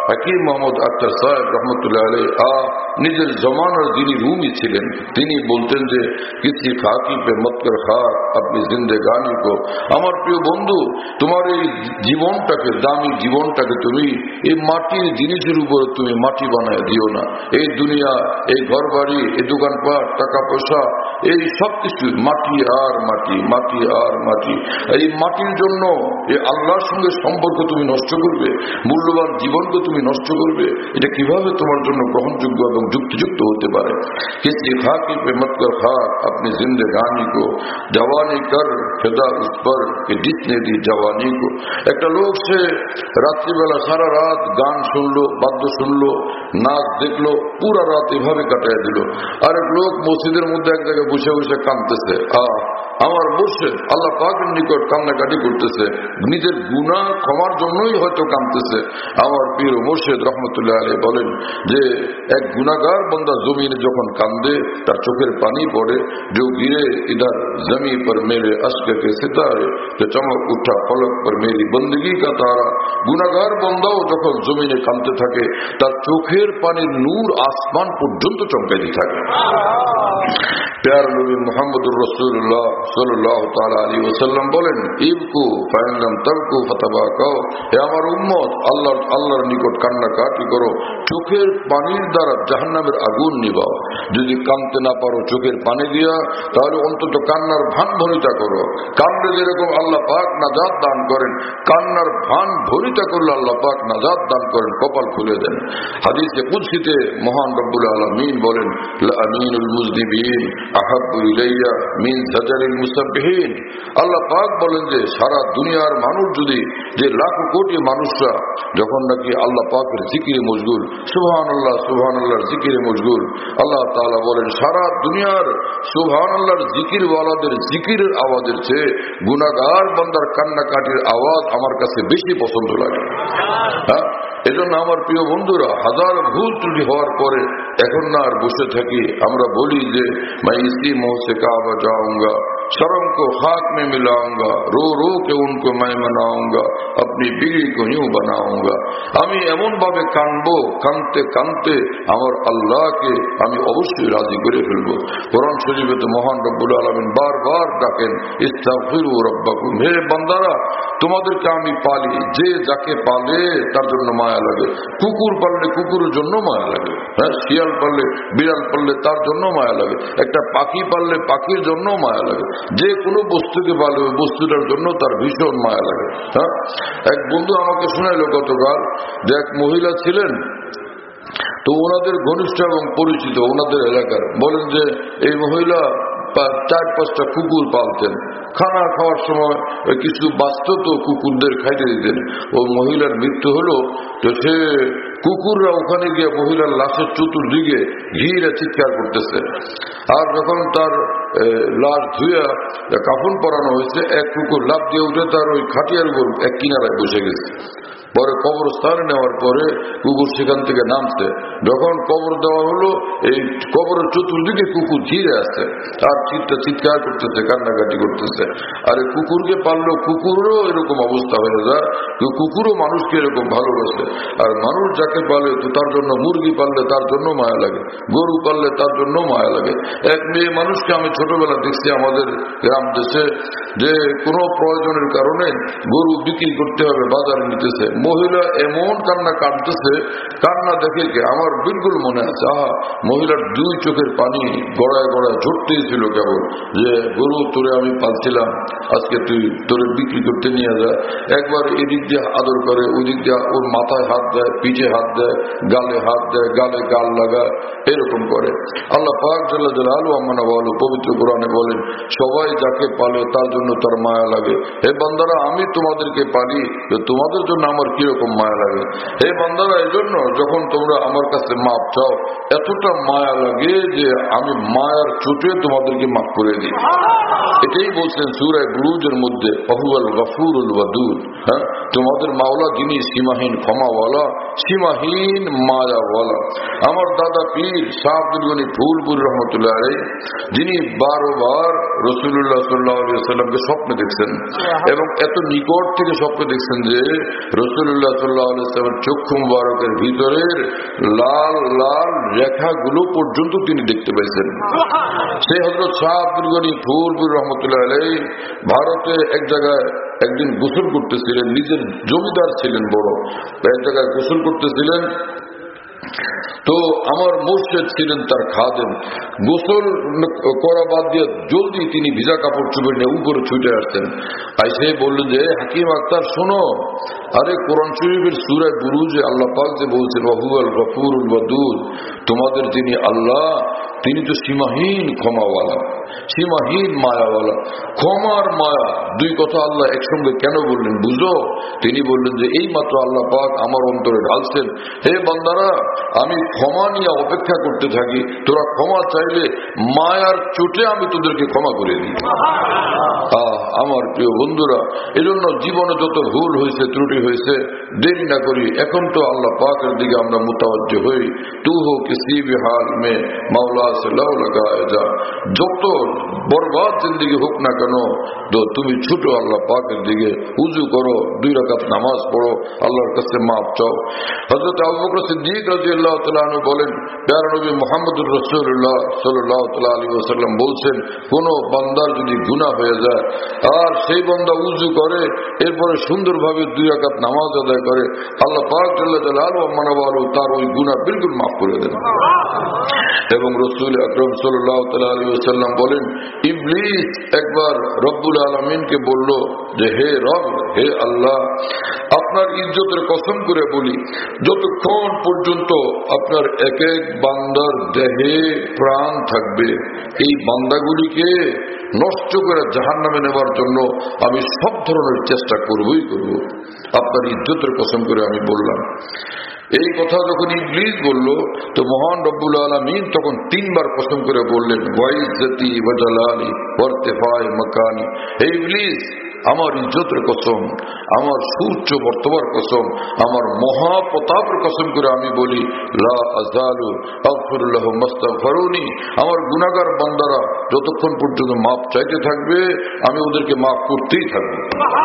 হাকিম মোহাম্মদ আখতার সাহেব রহমতুল্লাহ আলাইহি নিজের জমানার যিনি রুমি ছিলেন, তিনি বলতেন যে কিসি খাকি পে মত কর খাক আপনি জিন্দেগানি কো। আমার প্রিয় বন্ধু, তোমার এই জীবনটাকে, দামি জীবনটাকে তুমি এই মাটির জিনিসের উপর তুমি মাটি বানায় দিও না। এই দুনিয়া, এই ঘর বাড়ি, এই দোকানপাট, টাকা পয়সা, এই সব কিছু মাটি আর মাটি, মাটি আর মাটি। এই মাটির জন্য এই আল্লাহর সঙ্গে সম্পর্ক তুমি নষ্ট করবে, মূল্যবান জীবনকে তুমি নষ্ট করবে, এটা কিভাবে তোমার জন্য গ্রহণযোগ্য এবং যুক্তিযুক্ত হতে পারে? কিসি খাকি পে মত কর খাক আপনি জিন্দেগানি কো, জওয়ানি কর ফিদা উস পর कि जिसने दी जवानी को। একটা লোক সে রাত্রিবেলা সারা রাত গান শুনলো, বাদ্য শুনলো, নাচ দেখলো, পুরা রাত এভাবে কাটায় দিল। আরেক লোক মসজিদের মধ্যে এক জায়গায় বসে বসে কাঁদতেছে, আমার মুর্শিদ আল্লাহ পাকের নিকট কান্নাকাটি করতেছে, নিজের গুনাহ ক্ষমার জন্যই হয়তো কাঁদতেছে। আমার পীর মুর্শিদ রহমতুল্লাহ আলাইহি বলেন যে এক গুনাহগার বান্দা জমিনে যখন কান্দে, তার চোখের পানি পড়ে, जो गिरे इधर जमी पर मेरे अश्क के सितारे, जो चमक उठा फलक पर मेरी बंदगी का तारा। গুনাহগার বান্দাও যখন জমিনে কাঁদতে থাকে, তার চোখের পানির নূর আসমান পর্যন্ত চমকাইতে থাকে। প্যারা নবী মুহাম্মদুর রাসূলুল্লাহ সাল্লাল্লাহু তাআলা আলাইহি ওয়াসাল্লাম বলেন, ইবকু ফাইনলাম তাবকু ফাতাবাকাও। হে আমার উম্মত, আল্লাহর নিকট কান্নাকাটি করো, চোখের পানির দ্বারা জাহান্নামের আগুন নিভাও। যদি কাঁদতে না পারো চোখের পানি দিয়া, তাহলে অন্তত কান্নার ভান ভরিতা করো। কান্না যেরকম আল্লাহ পাক নাজাত দান করেন, কান্নার ভান ভরিতা করলে আল্লাহ পাক নাজাত দান করেন, কপাল খুলে দেন। হাদিসে কুদসিতে মহান রব্বুল আলামিন বলেন, লাআমিনুল মুজনিবিন আহাব্বু ইলাইয়া মিন জাজারিল মুসাব্বিহিন। আল্লাহ পাক বলেন যে সারা দুনিয়ার মানুষ যদি, যে লাখো কোটি মানুষরা যখন নাকি আল্লাহ পাকের জিকিরে মশগুল, সুবহানাল্লাহ সুবহানাল্লাহর জিকিরে মশগুল, আল্লাহ তাআলা বলেন সারা দুনিয়ার সুবহানাল্লাহর জিকির ওয়ালাদের জিকিরের আওয়াজের চেয়ে গুনাহগার বান্দার কান্নাকাটির আওয়াজ আমার কাছে বেশি পছন্দ লাগে। এজন্য আমার প্রিয় বন্ধুরা, হাজার ভুল ত্রুটি হওয়ার পরে এখন না আর বসে থাকি, আমরা বলি যে मैं इसी मुंह से काबा जाऊंगा, शर्म को खाक में मिलाऊंगा, रो रो के उनको मैं मनाऊंगा, अपनी बिगड़ी को यूं बनाऊंगा। আমি এমন ভাবে কাঁদবো, কাঁদতে কাঁদতে আমার আল্লাহকে আমি অবশ্যই রাজি করে ফেলবো। কোরআন শরীফে তো মহান রব্বুল আলামিন বারবার ডাকেন, ইস্তাগফিরু রাব্বাকুম। হে বান্দারা, তোমাদেরকে আমি পালি, যে যাকে পালে তার জন্য মায়া লাগে। কুকুর পাললে কুকুরের জন্য মায়া লাগে, শিয়াল পাললে, বিড়াল পাললে তার জন্য মায়া লাগে, একটা পাখি পাললে পাখির জন্য মায়া লাগে। যে কোনো বস্তুকে পালে ওই বস্তুটার জন্য তার ভীষণ মায়া লাগে। এক বন্ধু আমাকে শোনাইল গতকাল যে এক মহিলা ছিলেন, তো ওনাদের ঘনিষ্ঠ এবং পরিচিত ওনাদের এলাকার, বলেন যে এই মহিলা 4-5টা কুকুর পালতেন। খানা খাওয়ার সময় কিছু বাঁচত তো কুকুরদের খাইতে দিতেন। ও মহিলার মৃত্যু হলো, তো সে কুকুররা ওখানে গিয়ে মহিলার লাশের চতুর্দিকে ঘিরে চিৎকার করতেছে। আর যখন তার লাশ ধুইয়া কাফন পরানো হয়েছে, এক কুকুর লাফ দিয়ে উঠে তার ওই খাটিয়ার উপর এক কিনারায় বসে গেছে। পরে কবরস্থানে নেওয়ার পরে কুকুর সেখান থেকে নামছে। যখন কবর দেওয়া হলো, এই কবরের চতুর্দিকে কুকুর ঘিরে আসছে, আর চিৎকার করতেছে, কান্নাকাটি করতেছে। আরে কুকুরকে পাললো, কুকুরেরও এরকম অবস্থা হয়ে যায়, কুকুরও মানুষকে এরকম ভালোবাসে। আর মানুষ যাকে পালে, তো তার জন্য মুরগি পাললে তার জন্য মায়া লাগে, গরু পাললে তার জন্য মায়া লাগে। এক মেয়ে মানুষকে আমি ছোটবেলা দেখছি আমাদের গ্রাম দেশে, যে কোনো প্রয়োজনের কারণে গরু বিক্রি করতে হবে, বাজারে নিতেছে। মহিলা এমন কান্না কাঁদতেছে, কান্না দেখে আমার বিলকুল মনে আছে, মহিলার 2 চোখের পানি গড়ায় গড়ায় ঝরতেই ছিল কেবল, যে গরু তোরে আমি পালছিলাম, আজকে তুই তোরে বিক্রি করতে নিয়ে যা। একবার এদিক দিয়ে আদর করে, ওই দিক দিয়ে ওর মাথায় হাত দেয়, পিঠে হাত দেয়, গালে হাত দেয়, গালে গাল লাগায়, এরকম করে। আল্লাহ পাক জাল্লা জালালু আম্মানা ওয়ালু পবিত্র কোরআনে বলেন, সবাই যাকে পালে তার জন্য তার মায়া লাগে। হে বান্দারা, আমি তোমাদেরকে পালি, তোমাদের জন্য আমার কিরকম মায়া লাগে। হে বান্দারা, এই জন্য যখন তোমরা আমার কাছে মাপ চাও, এতটা মায়া লাগে যে আমি মায়ার চোটে তোমাদেরকে মাফ করে দিই। এটাই বলছেন সূরা বুরুজের মধ্যে, আহুয়াল গফুরুল ওয়াদুদ। তোমাদের মাওলা যিনি সীমাহীন ক্ষমাওয়ালা, সীমাহীন মায়াওয়ালা। আমার দাদা পীর শাহ আব্দুল গনি ফুলপুর রহমতুল্লাহ আলাইহি, যিনি 12 বার রাসূলুল্লাহ সাল্লাল্লাহু আলাইহি ওয়াসাল্লামকে সাল্লামকে স্বপ্নে দেখছেন এবং এত নিকট থেকে স্বপ্নে দেখছেন যে রাসূলুল্লাহ সাল্লাল্লাহু আলাইহি ওয়াসাল্লামের চক্ষু মুবারকের ভিতরের লাল লাল রেখাগুলো পর্যন্ত তিনি দেখতে পেয়েছেন। সেই হযরত শাহ আব্দুল গনি ফুলপুর রহমতুল্লাহ আলাইহি ভারতে এক জায়গায় একদিন গোসল করতেছিলেন, নিজের জমিদার ছিলেন বড়, এক জায়গায় গোসল করতেছিলেন। তো আমার মুর্শিদ ছিলেন তার খাদেম, গোসল করা বাদ দিয়ে জলদি তিনি ভিজা কাপড় চুপড়ে নিয়ে উপরে ছুটে আসতেন। আইসে বললেন যে হাকিম আক্তার শোনো, আরে কোরআন শরীফের সূরা বুরুজে আল্লাহ পাক যে বলছেন ওয়াহুয়াল গফুরুল ওয়াদুদ, তোমাদের যিনি আল্লাহ তিনি তো সীমাহীন ক্ষমাওয়ালা, সীমাহীন মায়াওয়ালা। ক্ষমার মায়া দুই কথা আল্লাহ একসঙ্গে কেন বললেন বুঝো? তিনি বললেন যে এই মাত্র আল্লাহ পাক আমার অন্তরে ঢালছেন, হে বান্দারা আমি ক্ষমা নিয়ে অপেক্ষা করতে থাকি, তোরা ক্ষমা চাইলে মায়ার চোটে আমি তোদেরকে ক্ষমা করে দিই। আমার প্রিয় বন্ধুরা, এজন্য জীবনে যত ভুল হয়েছে ত্রুটি হয়েছে দেরি না করি, এখন তো আল্লাহ পাকের দিকে আমরা মুতাওয়াজ্জে হই। তু হো কিসি ভি হাল মে মাওলা সে লাও লাগায়ে যা, যত বরবাদ জিন্দেগি হোক না কেন তো তুমি ছুটো আল্লাহ পাকের দিকে, উজু করো, 2 রাকাত নামাজ পড়ো, আল্লাহর কাছে মাপ চাও। হযরত আবু বকর সিদ্দিক রাদিয়াল্লাহু তাআলা আনহু বলেন, প্যারা নবী মুহাম্মদুর রাসূলুল্লাহ সাল্লাল্লাহু তাআলা আলাইহি ওয়াসাল্লাম বলছেন, কোন বান্দার যদি গুনাহ হয়ে যায় আর সেই বান্দা উজু করে এরপরে সুন্দরভাবে 2 রাকাত নামাজ আদায় করে, আল্লাহ পাক জাল্লা জালালুহু ওয়া মানওয়ালু তার ওই গুনাহ বিলকুল মাফ করে দেন। এবং রাসূল আকরাম সাল্লাল্লাহু তাআলা আলাইহি ওয়াসাল্লাম বলেন, ইবলিস একবার রব্বুল আলামিনকে বলল যে হে রব, হে আল্লাহ, আপনার ইজ্জতের কসম করে বলি, যতক্ষণ পর্যন্ত আপনার এক এক বান্দার দেহে প্রাণ থাকবে এই বান্দাগুলিকে নষ্ট করে জাহান্নামে নেবার জন্য আমি সব ধরনের চেষ্টা করবই করব। আপনার ইজ্জতের কসম করে আমি বললাম। এই কথা যখন ইবলিস বলল তো মহান রব্বুল আলামিন তখন 3 বার কসম করে বললেন, ওয়াইজ্জতি ওয়া জালালি ওয়া ইরতিফাই মাকানি, হে ইবলিস আমার ইজ্জতের কসম, আমার সূর্য বর্তমার কসম, আমার মহাপ্রতাপের কসম করে আমি বলি, লা আযালু আগফিরু লাহুম মাস্তাগফিরুনি, আমার গুনাহগার বান্দারা যতক্ষণ পর্যন্ত মাপ চাইতে থাকবে আমি ওদেরকে মাফ করতেই থাকবো।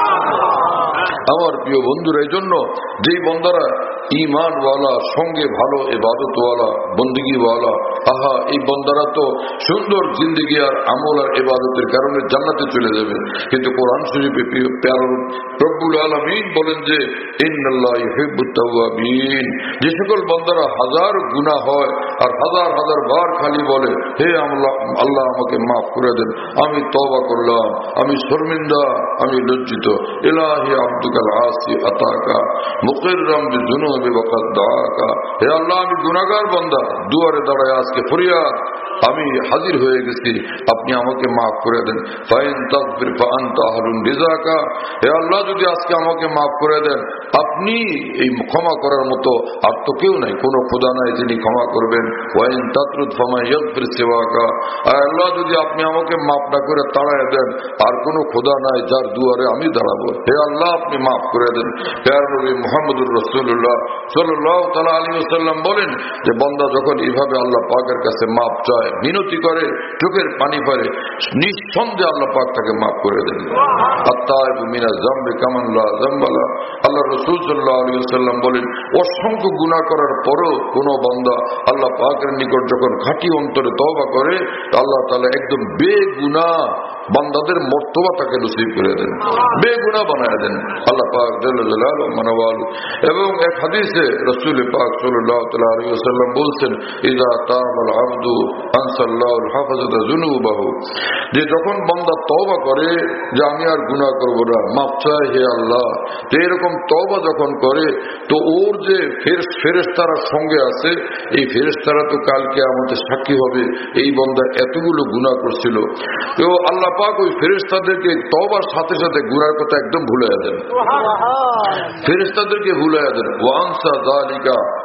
আমার প্রিয় বন্ধুরা, এই জন্য যেই বান্দারা ঈমানওয়ালা, সঙ্গে ভালো ইবাদতওয়ালা, বন্দেগীওয়ালা, আহা এই বান্দারা তো সুন্দর জিন্দেগি আর আমল আর ইবাদতের কারণে জান্নাতে চলে যাবে। কিন্তু কোরআন শরীফে প্যারা রব্বুল আলামিন বলেন যে ইন্নাল্লাহা ইউহিব্বুত তাওয়াবিন, যে সকল বান্দারা হাজার গুনাহ হয় আর হাজার হাজার বার খালি বলে হে আল্লাহ আমাকে মাফ করে দেন, আমি তওবা করলাম, আমি শর্মিন্দা, আমি লজ্জিত, ইলাহি আব্দুকাল আসি আতাকা মুকিররাম বিযুনুবি ওয়া কাদ দাআকা, হে আল্লাহ আমি গুনাহগার বান্দা, দুয়ারে দাঁড়ায় আজকে ফরিয়াদ, আমি হাজির হয়ে গেছি, আপনি আমাকে মাফ করে দেন। ফাইন তাগফির ফাআনতা আহলুন বিযাকা, হে আল্লাহ যদি আজকে আমাকে মাফ করে দেন, আপনি এই ক্ষমা করার মতো আর তো কেউ নাই, কোনো খোদা নাই যিনি ক্ষমা করবেন। ওয়াইন তাতরুদ ফামা ইয়াগফির সিওয়াকা, আল্লাহ যদি আপনি আমাকে মাফ না করে তাড়ায় দেন, আর কোনো খোদা নাই যার দুয়ারে আমি দাঁড়াবো, হে আল্লাহ আপনি মাফ করে দেন। প্যারা নবী মুহাম্মদুর রাসূলুল্লাহ সাল্লাল্লাহু তাআলা আলাইহি ওয়াসাল্লাম বলেন যে বান্দা যখন এইভাবে আল্লাহ পাকের কাছে মাফ চায়, মিনতি করে, চোখের পানি পড়ে, নিঃসন্দেহে আল্লাহ পাক তাকে মাফ করে দেন। আত-তাইবু মিনাজ যামবি কামান লা যামবা লা, আল্লাহ রাসূল সাল্লাল্লাহু আলাইহি ওয়াসাল্লাম বলেন অসংখ্য গুনাহ করার পরেও কোন বান্দা আল্লাহ পাকের নিকট যখন খাঁটি অন্তরে তওবা করে, আল্লাহ তাআলা একদম বেগুনাহ বান্দাদের মর্তবা তাকে নসিব করে দেন, বেগুনাহ বানায় দেন আল্লাহ পাক জাল্লা জালালুহু ওয়া মানওয়ালু। এবং এক হাদিসে রাসূল পাক সাল্লাল্লাহু তাআলা আলাইহি ওয়াসাল্লাম বলছেন, ইযা তাবাল আবদু আনসাল্লাহুল হাফাযাতা যুনুবাহু, যে যখন বান্দা তওবা করে যে আমি আর গুনাহ করব না, মাফ চায় হে আল্লাহ, তো এরকম তওবা যখন করে তো ওর যে ফেরেশতারা সঙ্গে আছে, এই ফেরেশতারা তো কালকে আমাদের সাক্ষী হবে এই বান্দা এতগুলো গুনাহ করছিল। তো আল্লাহ পাক ওই ফেরেশতাদেরকে তওবার সাথে সাথে গুনাহের কথা একদম ভুলাইয়া দেন, ফেরেশতাদেরকে ভুলাইয়া দেন। ওয়া আনসা যালিকা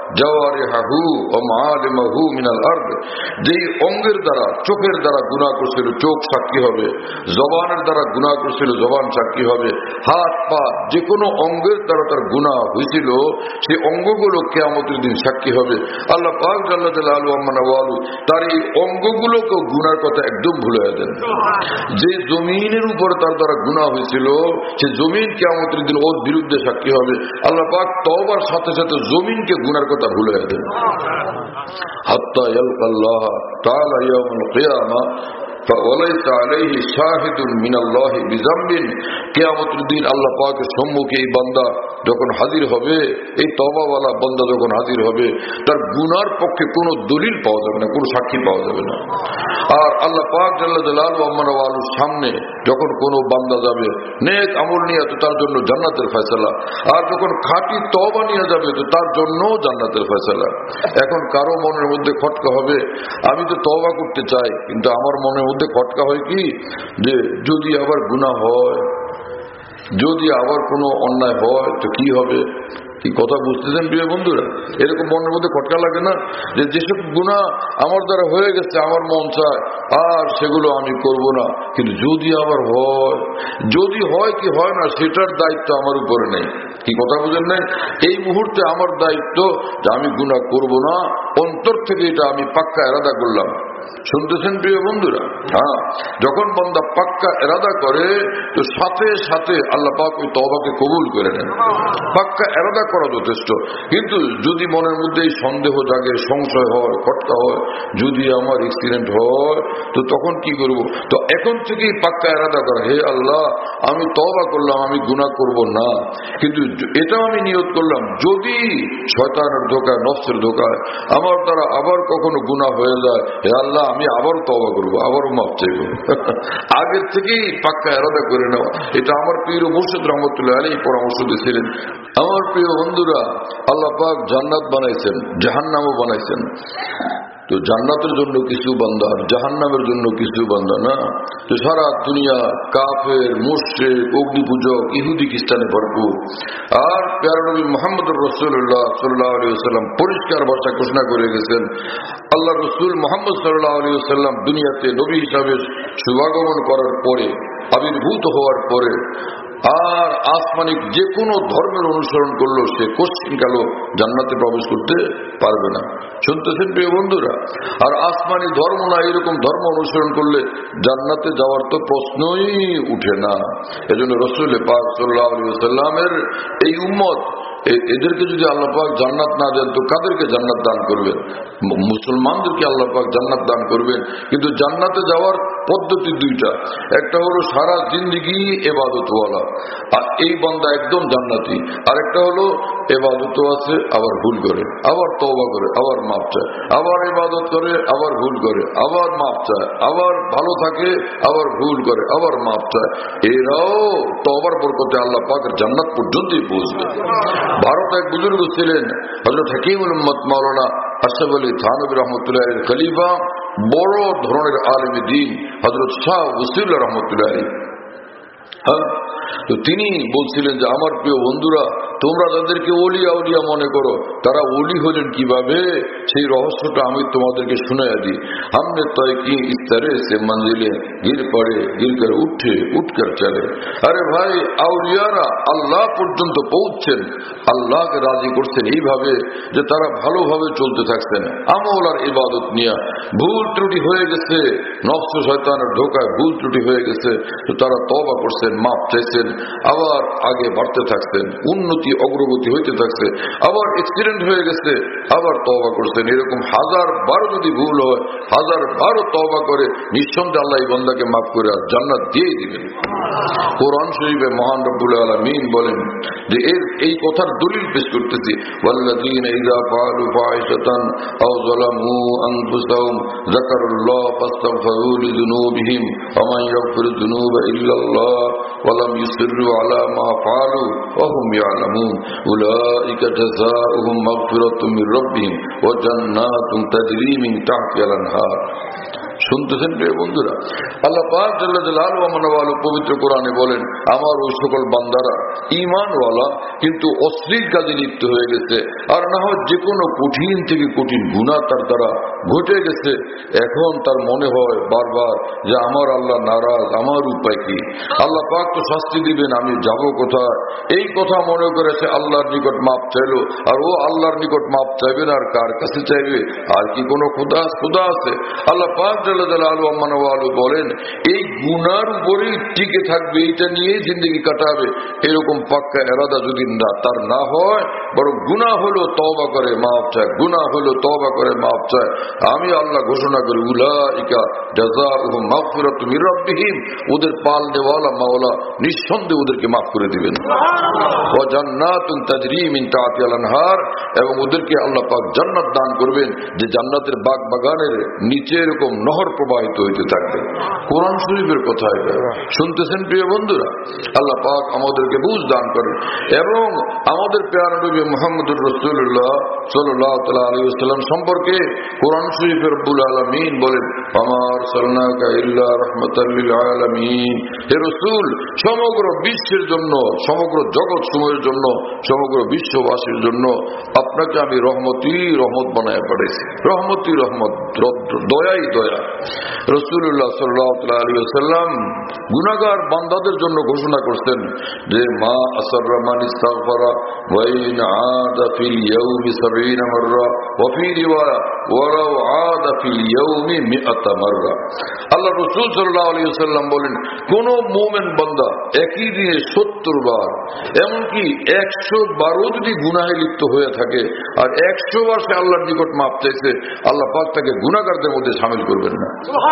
জাওয়ারিহাহু ওয়া মাআলিমাহু মিনাল আরদ, যেই অঙ্গের দ্বারা, চোখের দ্বারা গুনাহ করেছিল চোখ সাক্ষী হবে, জবানের দ্বারা গুনাহ করেছিল জবান সাক্ষী হবে, হাত পা যে কোনো অঙ্গের দ্বারা তার গুনাহ হয়েছিল সেই অঙ্গগুলো কিয়ামতের দিন সাক্ষী হবে। আল্লাহ পাক জাল্লা জালালুহু আম্মা নাওয়ালু তার এই অঙ্গগুলোকে গুনার কথা একদম ভুলে দেন। যে জমিনের উপর তার দ্বারা গুনাহ হয়েছিল সে জমিন কিয়ামতের দিন ওর বিরুদ্ধে সাক্ষী হবে। আল্লাহ পাক তওবার সাথে সাথে জমিনকে গুনার কথা ভুলে দেন। হাত্তা ইয়ালকাল্লাহ তাআলা ইয়াউমুল কিয়ামা ফাওয়ালাইসা আলাইহি শাহিদুন মিনাল্লাহি বিযামবিন, কিয়ামতের দিন আল্লাহ পাকের সম্মুখে এই বান্দা যখন হাজির হবে, এই তওবাওয়ালা বান্দা যখন হাজির হবে, তার গুনার পক্ষে কোনো দলিল পাওয়া যাবে না, কোনো সাক্ষী পাওয়া যাবে না। আর আল্লাহ পাক জাল্লা জালালুহু আম্মা নাওয়ালুর সামনে যখন কোনো বান্দা যাবে নেক আমল নিয়ে, তো তার জন্য জান্নাতের ফয়সালা, আর যখন খাঁটি তওবা নিয়ে যাবে তো তার জন্য জান্নাতের ফয়সালা। এখন কারো মনের মধ্যে খটকা হবে, আমি তো তওবা করতে চাই, কিন্তু আমার মনের মধ্যে খটকা হয় কি যে যদি আবার গুনাহ হয়, যদি আবার কোনো অন্যায় হয় তো কি হবে। কি কথা বুঝতেছেন প্রিয় বন্ধুরা? এরকম মনের মধ্যে খটকা লাগে না যে যেসব গুনাহ আমার দ্বারা হয়ে গেছে আমার মন চায় আর সেগুলো আমি করব না, কিন্তু যদি আবার হয়, যদি হয় কি হয় না সেটার দায়িত্ব আমার উপরে নেই। কি কথা বুঝেন নাই? এই মুহূর্তে আমার দায়িত্ব যে আমি গুনাহ করব না, অন্তর থেকে এটা আমি পাক্কা ইরাদা করলাম। শুনতেছেন প্রিয় বন্ধুরা? হ্যাঁ, যখন বান্দা পাক্কা ইরাদা করে তো সাথে সাথে আল্লাহ পাক ওই তওবাকে কবুল করে নেন। পাক্কা ইরাদা করা যথেষ্ট, কিন্তু যদি মনের মধ্যে এই সন্দেহ জাগে, সংশয় হয়, খটকা হয়, যদি আমার অ্যাক্সিডেন্ট হয় তো তখন কি করব? তো এখন থেকেই পাক্কা ইরাদা করা, হে আল্লাহ আমি তওবা করলাম, আমি গুনাহ করব না, কিন্তু এটাও আমি নিয়ত করলাম যদি শয়তানের ধোঁকায়, নফসের ধোঁকায় আমার দ্বারা আবার কখনো গুনাহ হয়ে যায়, হে আল্লাহ আমি আবারও তওবা করবো, আবারও মাফ চাইব। আগের থেকেই পাক্কা ইরাদা করে নেওয়া, এটা আমার প্রিয় মুর্শিদ রহমতুল্লাহ আলাইহি পরামর্শ দিয়েছিলেন। আমার প্রিয় বন্ধুরা, আল্লাহ পাক জান্নাত বানাইছেন, জাহান্নামও বানাইছেন। তো জান্নাতের জন্য কিছু বান্দা, জাহান্নামের জন্য কিছু বান্দা না। তো সারা দুনিয়া কাফের, মুশরিক, অগ্নি পূজক, ইহুদি খ্রিস্টানে ভরপুর। আর প্যারা নবী মুহাম্মদুর রাসূলুল্লাহ সাল্লাল্লাহু আলাইহি ওয়াসাল্লাম পরিষ্কার ভাষা ঘোষণা করে গেছেন, আল্লাহ রাসূল মুহাম্মদ সাল্লাল্লাহু আলাইহি ওয়াসাল্লাম দুনিয়াতে নবী হিসাবে শুভাগমন করার পরে, আবির্ভূত হওয়ার পরে আর আসমানিক যে কোনো ধর্মের অনুসরণ করলো সে কোশ্চিনকালও জান্নাতে প্রবেশ করতে পারবে না। শুনতেছেন প্রিয় বন্ধুরা? আর আসমানি ধর্ম না, এরকম ধর্ম অনুসরণ করলে জান্নাতে যাওয়ার তো প্রশ্নই উঠে না। এজন্য রাসূল পাক সাল্লাল্লাহু আলাইহি ওয়াসাল্লামের এই উম্মত, এদেরকে যদি আল্লাহ পাক জান্নাত না দেন তো কাদেরকে জান্নাত দান করবেন? মুসলমানদেরকে আল্লাহ পাক জান্নাত দান করবেন। কিন্তু জান্নাতে যাওয়ার পদ্ধতি দুইটা, একটা হলো সারা জিন্দেগি ইবাদতওয়ালা, আর এই বান্দা একদম জান্নাতি। আরেকটা হলো ইবাদত আছে আবার ভুল করে, আবার তওবা করে, আবার মাফ চায়, আবার ইবাদত করে, আবার ভুল করে, আবার মাফ চায়, আবার ভালো থাকে, আবার ভুল করে, আবার মাফ চায়। এরাও তওবার বরকতে আল্লাহ পাকের জান্নাত পর্যন্তই পৌঁছবে। ভারত এক বুজুর্গ ছিলেন হযরত হাকিমুল উম্মত মাওলানা আশরাফ আলী থানভী রহমতুল্লাহ খলিফা, বড় ধরনের আলেমে দ্বীন হযরত শাহ ওসিউল্লাহ রহমতুল্লাহ আলী। তো তিনি বলছিলেন যে আমার প্রিয় বন্ধুরা, তোমরা তাদেরকে ওলিয়া উলিয়া মনে করো, তারা ওলি হলেন কিভাবে সেই রহস্যটা আমি তোমাদেরকে শুনাইয়া দিই। हमने तय की इस तरह से मंजिलें गिर पड़े गिर कर उठे उठकर चले। আরে ভাই, আউলিয়ারা আল্লাহ পর্যন্ত পৌঁছছেন, আল্লাহকে রাজি করছেন এইভাবে যে তারা ভালোভাবে চলতে থাকছেন আমল আর ইবাদত নিয়ে। ভুল ত্রুটি হয়ে গেছে, নফস শয়তানের ধোঁকায় ভুল ত্রুটি হয়ে গেছে, তো তারা তওবা করছেন, মাফ চাইছেন, আবার আগে বাড়তে থাকছেন, উন্নতি অগ্রগতি হইতে থাকছে। আবার অ্যাক্সিডেন্ট হয়ে গেছে, আবার তওবা করছেন। এরকম 1000 যদি ভুল হয়, 1000 তওবা করে নিঃসন্দেহে আল্লাহ এই বান্দাকে মাফ করে আর জান্নাত দিয়ে দিবেন। কোরআন শরীফে মহান রব্বুল আলামিন বলেন যে এই কথার দলিল পেশ করতেছি, ওয়াল্লাযীনা ইযা ফাআলু ফাহিশাতান আও যালামু আনফুসাহুম যাকারুল্লাহ ফাস্তাগফিরু লিযুনুবিহিম ওয়া মান ইয়াগফিরু যুনুবা ইল্লাল্লাহ ওয়া লাম ইউসিররু আলা মা ফাআলু ওয়া হুম ইয়ালামুন উলাইকা জাযাউহুম মাগফিরাতুম মির রাব্বিহিম ওয়া জান্নাতুন তাজরি মিন তাহতিহাল আনহার। শুনতেছেন প্রিয় বন্ধুরা? আল্লাহ পাক জাল্লা জালালুহু ওয়া মানওয়ালু পবিত্র কোরআনে বলেন, আমার ওই সকল বান্দারা ঈমানওয়ালা কিন্তু অশ্লীল কাজে লিপ্ত হয়ে গেছে, আর না হয় যে কোনো কঠিন থেকে কঠিন গুনাহ তার দ্বারা ঘটে গেছে। এখন তার মনে হয় বারবার যে আমার আল্লাহ নারাজ, আমার উপায় কি? আল্লাহ পাক তো শাস্তি দিবেন, আমি যাব কোথায়? এই কথা মনে করে সে আল্লাহর নিকট মাপ চাইলো। আর ও আল্লাহর নিকট মাপ চাইবে না, আর কার কাছে চাইবে? আর কি কোনো খোদা আছে? আল্লাহ পাক জাল্লা জালালুহু ওয়া মানওয়ালু বলেন, এই গুনার উপরেই টিকে থাকবে, এইটা নিয়েই জিন্দেগি কাটাবে, এরকম পাক্কা এরাদা যদি তার না হয়, বরং গুনাহ হলো তওবা করে মাপ চায়, গুনাহ হলো তওবা করে মাপ চায়, আমি আল্লাহ ঘোষণা করি উলাইকা জাযাউহুম মাগফিরাতুম মির রাব্বিহিম, ওদের পাল দেওয়ালা মাওলা নিঃসন্দেহে ওদেরকে মাফ করে দিবেন। ওয়া জান্নাতুন তাজরি মিন তাহতিহাল আনহার, এবং ওদেরকে আল্লাহ পাক জান্নাত দান করবেন যে জান্নাতের বাগ বাগানের নিচে এরকম নহর প্রবাহিত হইতে থাকবে। কোরআন শরীফের কথা এটা শুনতেছেন প্রিয় বন্ধুরা? আল্লাহ পাক আমাদেরকে বুঝ দান করেন এবং আমাদের প্যারা নবী মুহাম্মদুর রাসূলুল্লাহ সাল্লাল্লাহু তাআলা আলাইহি ওয়াসাল্লাম সম্পর্কে কোরআন শরীফে রব্বুল আলামিন বলেন, আমা আরসালনাকা ইল্লা রাহমাতাল লিল আলামিন, হে রাসূল সমগ্র বিশ্বের জন্য, সমগ্র জগৎ সমূহের জন্য, সমগ্র বিশ্ববাসীর জন্য আপনাকে আমি রহমত বানায় পাঠাইছি। রহমত, দয়াই দয়া। রাসূলুল্লাহ সাল্লাল্লাহু আলাইহি ওয়াসাল্লাম গুনাহগার বান্দাদের জন্য ঘোষণা করছেন যে মা আসররা মান ইস্তাগফারা ওয়া ইন আদা ফিল ইয়াউমি 70 মাররা ওয়া ফি রিওয়ায়া ওয়ালাউ আদা ফিল ইয়াউমি 100 মাররা। আল্লাহ রাসূল সাল্লাল্লাহু আলাইহি ওয়াসাল্লাম বলেন, কোন মুমিন বান্দা একই দিনে 70 বার, এমনকি 100 বারও যদি গুনাহে লিপ্ত হয়ে থাকে আর 100 বার সে আল্লাহর নিকট মাপ চাইছে, আল্লাহ পাক তাকে গুনাহগারদের মধ্যে শামিল করবেন না।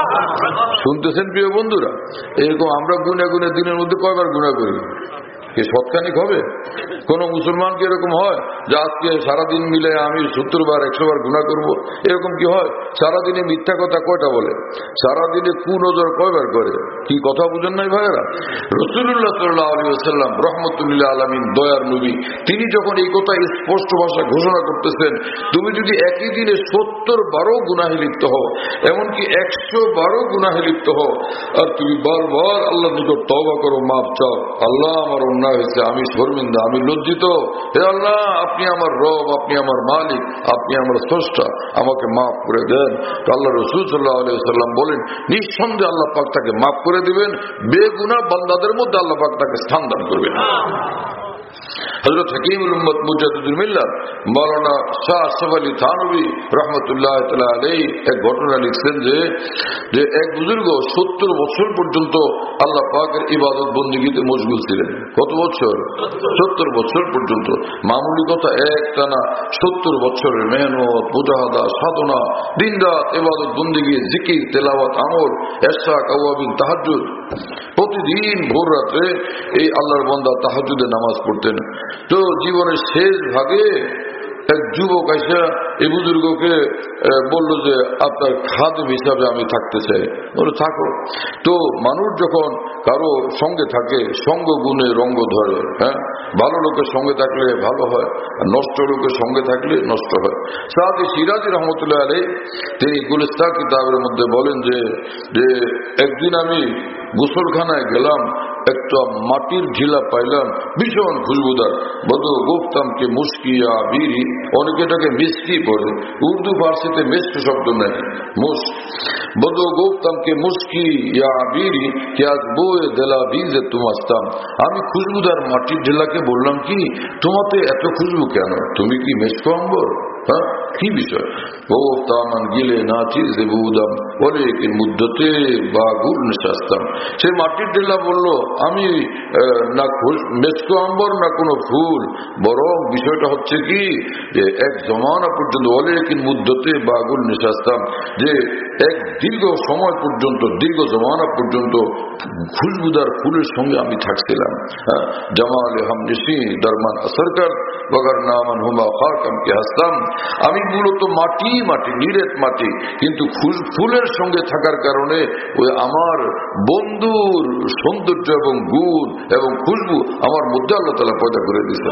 শুনতেছেন প্রিয় বন্ধুরা? এরকম আমরা গুনে গুনে দিনের মধ্যে কয়বার গুনাহ করি? কি সৎখানিক হবে? কোন মুসলমান কি এরকম হয় যে আজকে সারাদিন মিলে আমি 70 বার 100 বার গুনাহ করব? এরকম কি হয়? সারাদিনে মিথ্যা কথা কয়টা বলে? সারাদিনে কুনজর কয়বার করে? কি কথা বুঝেন নাই ভাইয়েরা? রাসূলুল্লাহ সাল্লাল্লাহু আলাইহি ওয়াসাল্লাম রহমতুল লিল আলামিন, দয়ার নবী, তিনি যখন এই কথা স্পষ্ট ভাষায় ঘোষণা করতেছেন, তুমি যদি একই দিনে 70 বারও গুনাহে লিপ্ত হও, এমনকি 100 বারও গুনাহে লিপ্ত হও, আর তুমি বারবার আল্লাহর নিকট তওবা করো, মাফ চাও, আল্লাহ আমার অন্যায় হয়েছে, আমি শর্মিন্দা, আমি লজ্জিত, হে আল্লাহ আপনি আমার রব, আপনি আমার মালিক, আপনি আমার স্রষ্টা, আমাকে মাফ করে দেন। তো আল্লাহ রাসূল সাল্লাল্লাহু আলাইহি ওয়াসাল্লাম বলেন, নিঃসন্দেহে আল্লাহ পাক তাকে মাফ করে দিবেন, বেগুনাহ বান্দাদের মধ্যে আল্লাহ পাক তাকে স্থান দান করবেন। হযরত হাকিমুল উম্মত মুজাদ্দিদুল মিল্লাত মাওলানা শাহ আশরাফ আলী থানভী রাহমাতুল্লাহ তাআলা আলাইহি এক ঘটনা লিখছেন যে এক বুজুর্গ 70 বছর পর্যন্ত আল্লাহ পাকের ইবাদত বন্দেগীতে মশগুল ছিলেন। কত বছর? 70 বছর পর্যন্ত। মামুলি কথা, একটানা 70 বছরের মেহনত, মুজাহাদা, সাধনা, দিনরাত ইবাদত বন্দেগী, জিকির, তেলাওয়াত, আমল, ইশরাক, আওয়াবিন, তাহাজ্জুদ। প্রতিদিন ভোর রাতে এই আল্লাহর বান্দা তাহাজ্জুদে নামাজ পড়তেন। তো জীবনের শেষ ভাগে এক যুবক এসে এই বুজুর্গকে বলল যে আপনার খাদেম হিসাবে আমি থাকতে চাই। বলে থাকো। তো মানুষ যখন কারো সঙ্গে থাকে, সঙ্গ গুণে রঙ্গ ধরে। হ্যাঁ, ভালো লোকের সঙ্গে থাকলে ভালো হয়, আর নষ্ট লোকের সঙ্গে থাকলে নষ্ট হয়। সাদি সিরাজি রহমতুল্লাহ আলাইহি তিনি গুলিস্তান কিতাবের মধ্যে বলেন যে একদিন আমি গোসলখানায় গেলাম, একটা মাটির ঢিলা পাইলাম, ভীষণ খুশবুদার। বদু গোফতাম কে মুস্কিয়া বিরি, অনেকে এটাকে মিষ্টি পড়ে, উর্দু ফার্সিতে মিষ্ট শব্দ নেই, মুস্ক। বদু গোফতাম কে মুস্কি ইয়া বিরি কে আজ বয়ে দেলা বীজে তুমাস্তাম। আমি খুশবুদার মাটির ঢিলাকে বললাম, কি তোমাতে এত খুশবু কেন? তুমি কি মেসকো আম্বর? হ্যাঁ, কি বিষয়? ও তামান গিলে না চিজে বুদাম বলে কি মুদ্দতে বা গুল নিশাস্তাম। সেই মাটির ঢিলা বলল, আমি না মেসকো আম্বর না কোনো ফুল, বরং বিষয়টা হচ্ছে কি যে এক জমানা পর্যন্ত বলে কি মুদ্দতে বা গুল নিশাস্তাম, যে এক দীর্ঘ সময় পর্যন্ত, দীর্ঘ জমানা পর্যন্ত খুশবুদার ফুলের সঙ্গে আমি থাকছিলাম। জামালে হাম নিশি দরমান আসরকার বগর নামান হুমা খাকাম কে হাসতাম। আমি মূলত মাটি, নিরেট মাটি, কিন্তু ফুলের সঙ্গে থাকার কারণে ওই আমার বন্ধুর সৌন্দর্য এবং গুণ এবং খুশবু আমার মধ্যে আল্লাহ তাআলা পয়দা করে দিয়েছেন।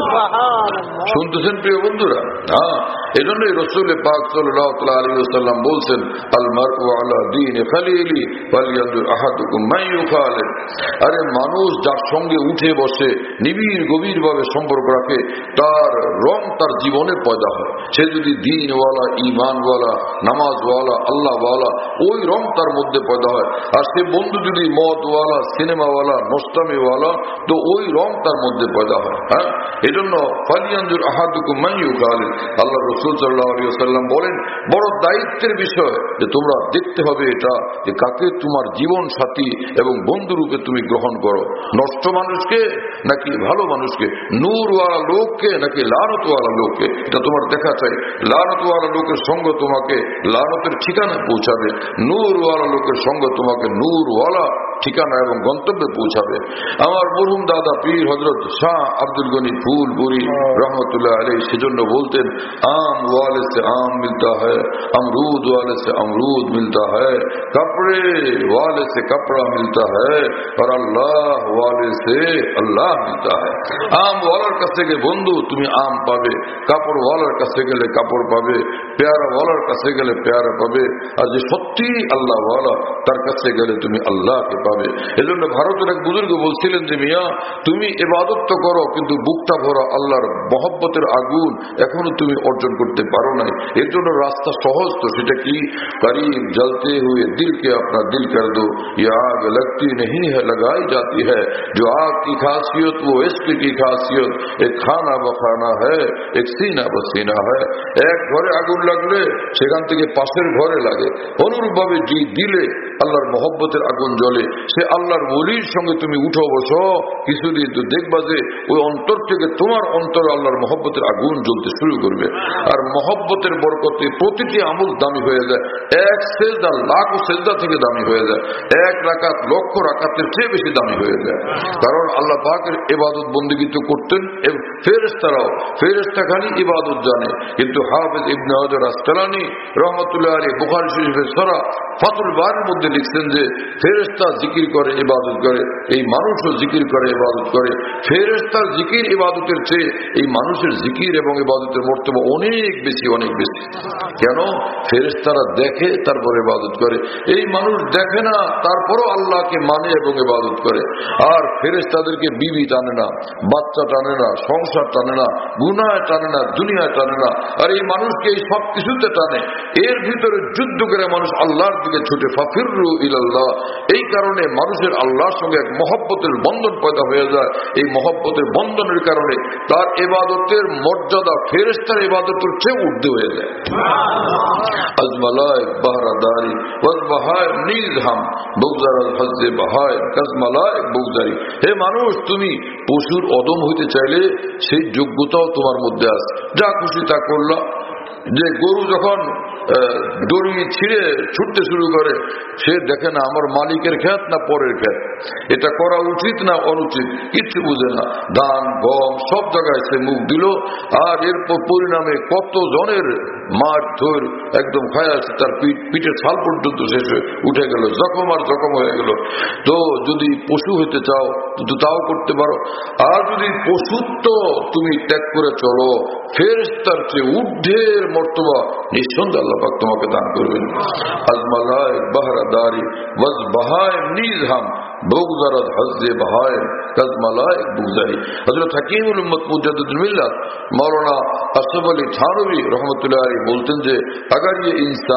শুনতেছেন প্রিয় বন্ধুরা? হ্যাঁ, এজন্যই রাসূল পাক সাল্লাল্লাহু আলাইহি ওয়াসাল্লাম বলছেন, আল মারউ আলা দীনি খালিলি ফালইয়ানজুর আহাদুকুম মান ইউখালিল। আরে মানুষ যার সঙ্গে উঠে বসে নিবিড় গভীরভাবে সম্পর্ক রাখে, তার রং তার জীবনে পয়দা হয়। সে যদি দ্বীনওয়ালা, ঈমানওয়ালা, নামাজওয়ালা, আল্লাহওয়ালা, ওই রং তার মধ্যে পয়দা হয়। আর সে বন্ধু যদি মদওয়ালা, সিনেমাওয়ালা, নষ্টামিওয়ালা, তো ওই রং তার মধ্যে পয়দা হয়। হ্যাঁ, এজন্য ফালিয়ানজুর আহাদুকুম মান ইউখালিল, আল্লাহ রাসূল সাল্লাল্লাহু আলাইহি ওয়াসাল্লাম বলেন, বড় দায়িত্বের বিষয় যে তোমরা দেখতে হবে এটা যে কাকে তোমার জীবন সাথী এবং বন্ধু রূপে তুমি গ্রহণ করো, নষ্ট মানুষকে নাকি ভালো মানুষকে, নূরওয়ালা লোককে নাকি লানতওয়ালা লোককে, এটা তোমার দেখা চাই। লানতওয়ালা লোকের সঙ্গ তোমাকে লানতের ঠিকানা পৌঁছাবে, নূরওয়ালা লোকের সঙ্গ তোমাকে নূরওয়ালা ঠিকানা এবং গন্তব্যে পৌঁছাবে। আমার মরহুম দাদা পীর হযরত শাহ আব্দুল গনি ফুলপুরি রহমতুল্লাহ আলাইহি সেজন্য বলতেন, आम वाले से आम मिलता है, अमरूद वाले से अमरूद मिलता है, कपड़े वाले से कपड़ा मिलता है और अल्लाह वाले से अल्लाह मिलता है। आम वालार কাছে গেলে বন্ধু তুমি আম পাবে, কাপড় ওয়ালার কাছে গেলে কাপড় পাবে, পেয়ারা ওয়ালার কাছে গেলে পেয়ারা পাবে, আর যে সত্যি আল্লাহ ওয়ালা তার কাছে গেলে তুমি আল্লাহকে পাবে। এজন্য ভারতের এক বুজুর্গ বলছিলেন যে মিয়া তুমি ইবাদত তো করো কিন্তু বুকটা ভরা আল্লাহর মহব্বতের আগুন এখনো তুমি অর্জন করতে পারো নাই। এর জন্য রাস্তা সহজ, তো সেটা কি? करीब जलते हुए दिल के अपना दिल कर दो, ये आग लगती नहीं है लगाई जाती है, जो आग की खासियत वो इश्क की खासियत, एक खाना बखाना है एक सीना बसीना है। এক ঘরে আগুন লাগলে সেখান থেকে পাশের ঘরে লাগে, অনুরূপভাবে যে দিলে আল্লাহর মহব্বতের আগুন জ্বলে, সে আল্লাহর ওলির সঙ্গে তুমি উঠো বসো কিছুদিন, তো দেখবা যে ওই অন্তর থেকে তোমার অন্তরে আল্লাহর মহব্বতের আগুন জ্বলতে শুরু করবে। আর মহব্বতের বরকতে প্রতিটি আমল দামি হয়ে যায়, এক সেজদা লাখ সেজদা থেকে দামি হয়ে যায়, এক রাকাত লক্ষ রাকাতের চেয়ে বেশি দামি হয়ে যায়। কারণ আল্লাহ পাকের ইবাদত বন্দেগী তো করতেন ফেরেশতারাও, ফেরেশতাখানি ইবাদত জানে। কিন্তু হাফেজ ইবনে হাজার আসকালানী রহমতুল্লাহ আলাইহি বুখারী শরীফের সূরা ফাতুল বারির মধ্যে লিখছেন যে ফেরেশতা জিকির করে ইবাদত করে, এই মানুষও জিকির করে ইবাদত করে। ফেরেশতার জিকির ইবাদতের চেয়ে এই মানুষের জিকির এবং ইবাদতের মর্তবা অনেক বেশি, অনেক বেশি। কেন? ফেরেশতারা দেখে তারপর ইবাদত করে, এই মানুষ দেখে না তারপরও আল্লাহকে মানে এবং ইবাদত করে। আর ফেরেশতাদেরকে বিবি টানে না, বাচ্চা টানে না, সংসার টানে না, গুনাহ টানে না, দুনিয়া টানে না, আর এই মানুষকে এই সব কিছুতে টানে। এর ভিতরে যুদ্ধ করে মানুষ আল্লাহর দিকে ছুটে, ফাফিরু ইলাল্লাহ। এই কারণে মানুষের আল্লাহর সঙ্গে এক মহব্বতের বন্ধন পয়দা হয়ে যায়। এই মহব্বতের বন্ধনের কারণে তার ইবাদতের মর্যাদা ফেরেশতার ইবাদতের চেয়ে ঊর্ধ্বে হয়ে যায়। আজমালায় বাহরাদারি ওয়াজ বাহায় নিজহাম বুগজার হজ্জে বাহায় কাজমালায় বুগজারি। হে মানুষ, তুমি পশুর অদম হইতে চাইলে সেই যোগ্যতাও তোমার মধ্যে আছে। যা খুশি তা করলা। যে গরু যখন দড়ি ছিঁড়ে ছুটতে শুরু করে, সে দেখে না আমার মালিকের ক্ষেত না পরের ক্ষেত, এটা করা উচিত না অনুচিত, কিচ্ছু বুঝে না। ধান গম সব জায়গায় সে মুখ দিল, আর এরপর পরিণামে কত জনের মার ধর একদম খায় আছে, তার পিঠের ছাল পর্যন্ত শেষ হয়ে উঠে গেল, জখম আর জখম হয়ে গেল। তো যদি পশু হইতে চাও তো তাও করতে পারো। আর যদি পশুত্ব তুমি ত্যাগ করে চলো, ফেরেশতার চেয়ে ঊর্ধ্বের মর্তবা নিঃসন্দেহে আল্লাহ পাক তোমাকে দান করবেন। আজমালায় বাহরাদারি ওয়াজ বাহায় নিজহাম বুগজারাত হজ্জে বাহায় কাজমালায় বুগজারি। হযরত হাকিমুল উম্মত মুজাদ্দিদুল মিল্লাত মাওলানা আশরাফ আলী থানভী रहमतुल्लाह अलैह बोलते हैं अगर ये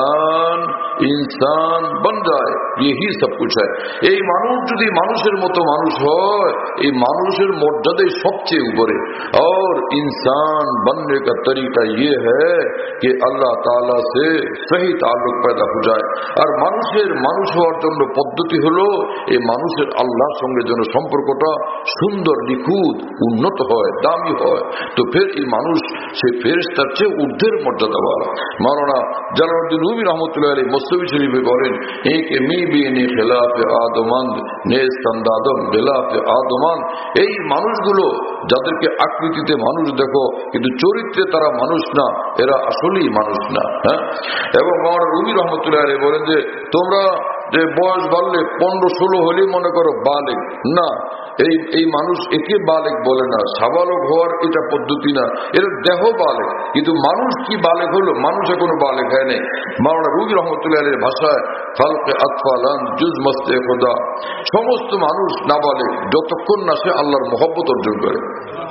इंसान बन जाए यही सब कुछ है। এই মানুষ যদি মানুষের মতো মানুষ হয়, এই মানুষের মর্যাদাই সবচেয়ে উপরে। और इंसान बनने का तरीका ये है कि अल्लाह ताला से सही ताल्लुक पैदा हो जाए। আর মানুষের মানুষ হওয়ার জন্য পদ্ধতি হলো এই মানুষ মানুষের আল্লাহর সঙ্গে যেন সম্পর্কটা সুন্দর, নিখুঁত, উন্নত হয়, দামি হয়, তো ফের এই মানুষ সে ফেরেশতার চেয়ে ঊর্ধ্বের মর্যাদাওয়ালা। মাওলানা জালালউদ্দিন রুমি রহমতুল্লাহ আলাইহি মসনবী শরীফে বলেন, এক মি বিনি খিলাফে আদমান্দ নেস্তান্দাদম খিলাফে আদমান্দ, এই মানুষগুলো যাদেরকে আকৃতিতে মানুষ দেখো কিন্তু চরিত্রে তারা মানুষ না, এরা আসলেই মানুষ না। হ্যাঁ, এবং মাওলানা রুমি রহমতুল্লাহ আলাইহি বলেন যে তোমরা যে বয়স বাড়লে 15-16 হলেই মনে করো বালেগ না, এই মানুষ একে বালেগ বলে না, সাবালক হওয়ার এটা পদ্ধতি না, এর দেহ বালেগ, কিন্তু মানুষ কি বালেগ হলো? মানুষ এখনো বালেগ হয় নাই। মাওলানা রুমি রহমতুল্লাহ আলাইহির ভাষায় খালকে আতফালান জুজ মস্তে খোদা, সমস্ত মানুষ নাবালেগ যতক্ষণ না সে আল্লাহর মহব্বত অর্জন করে।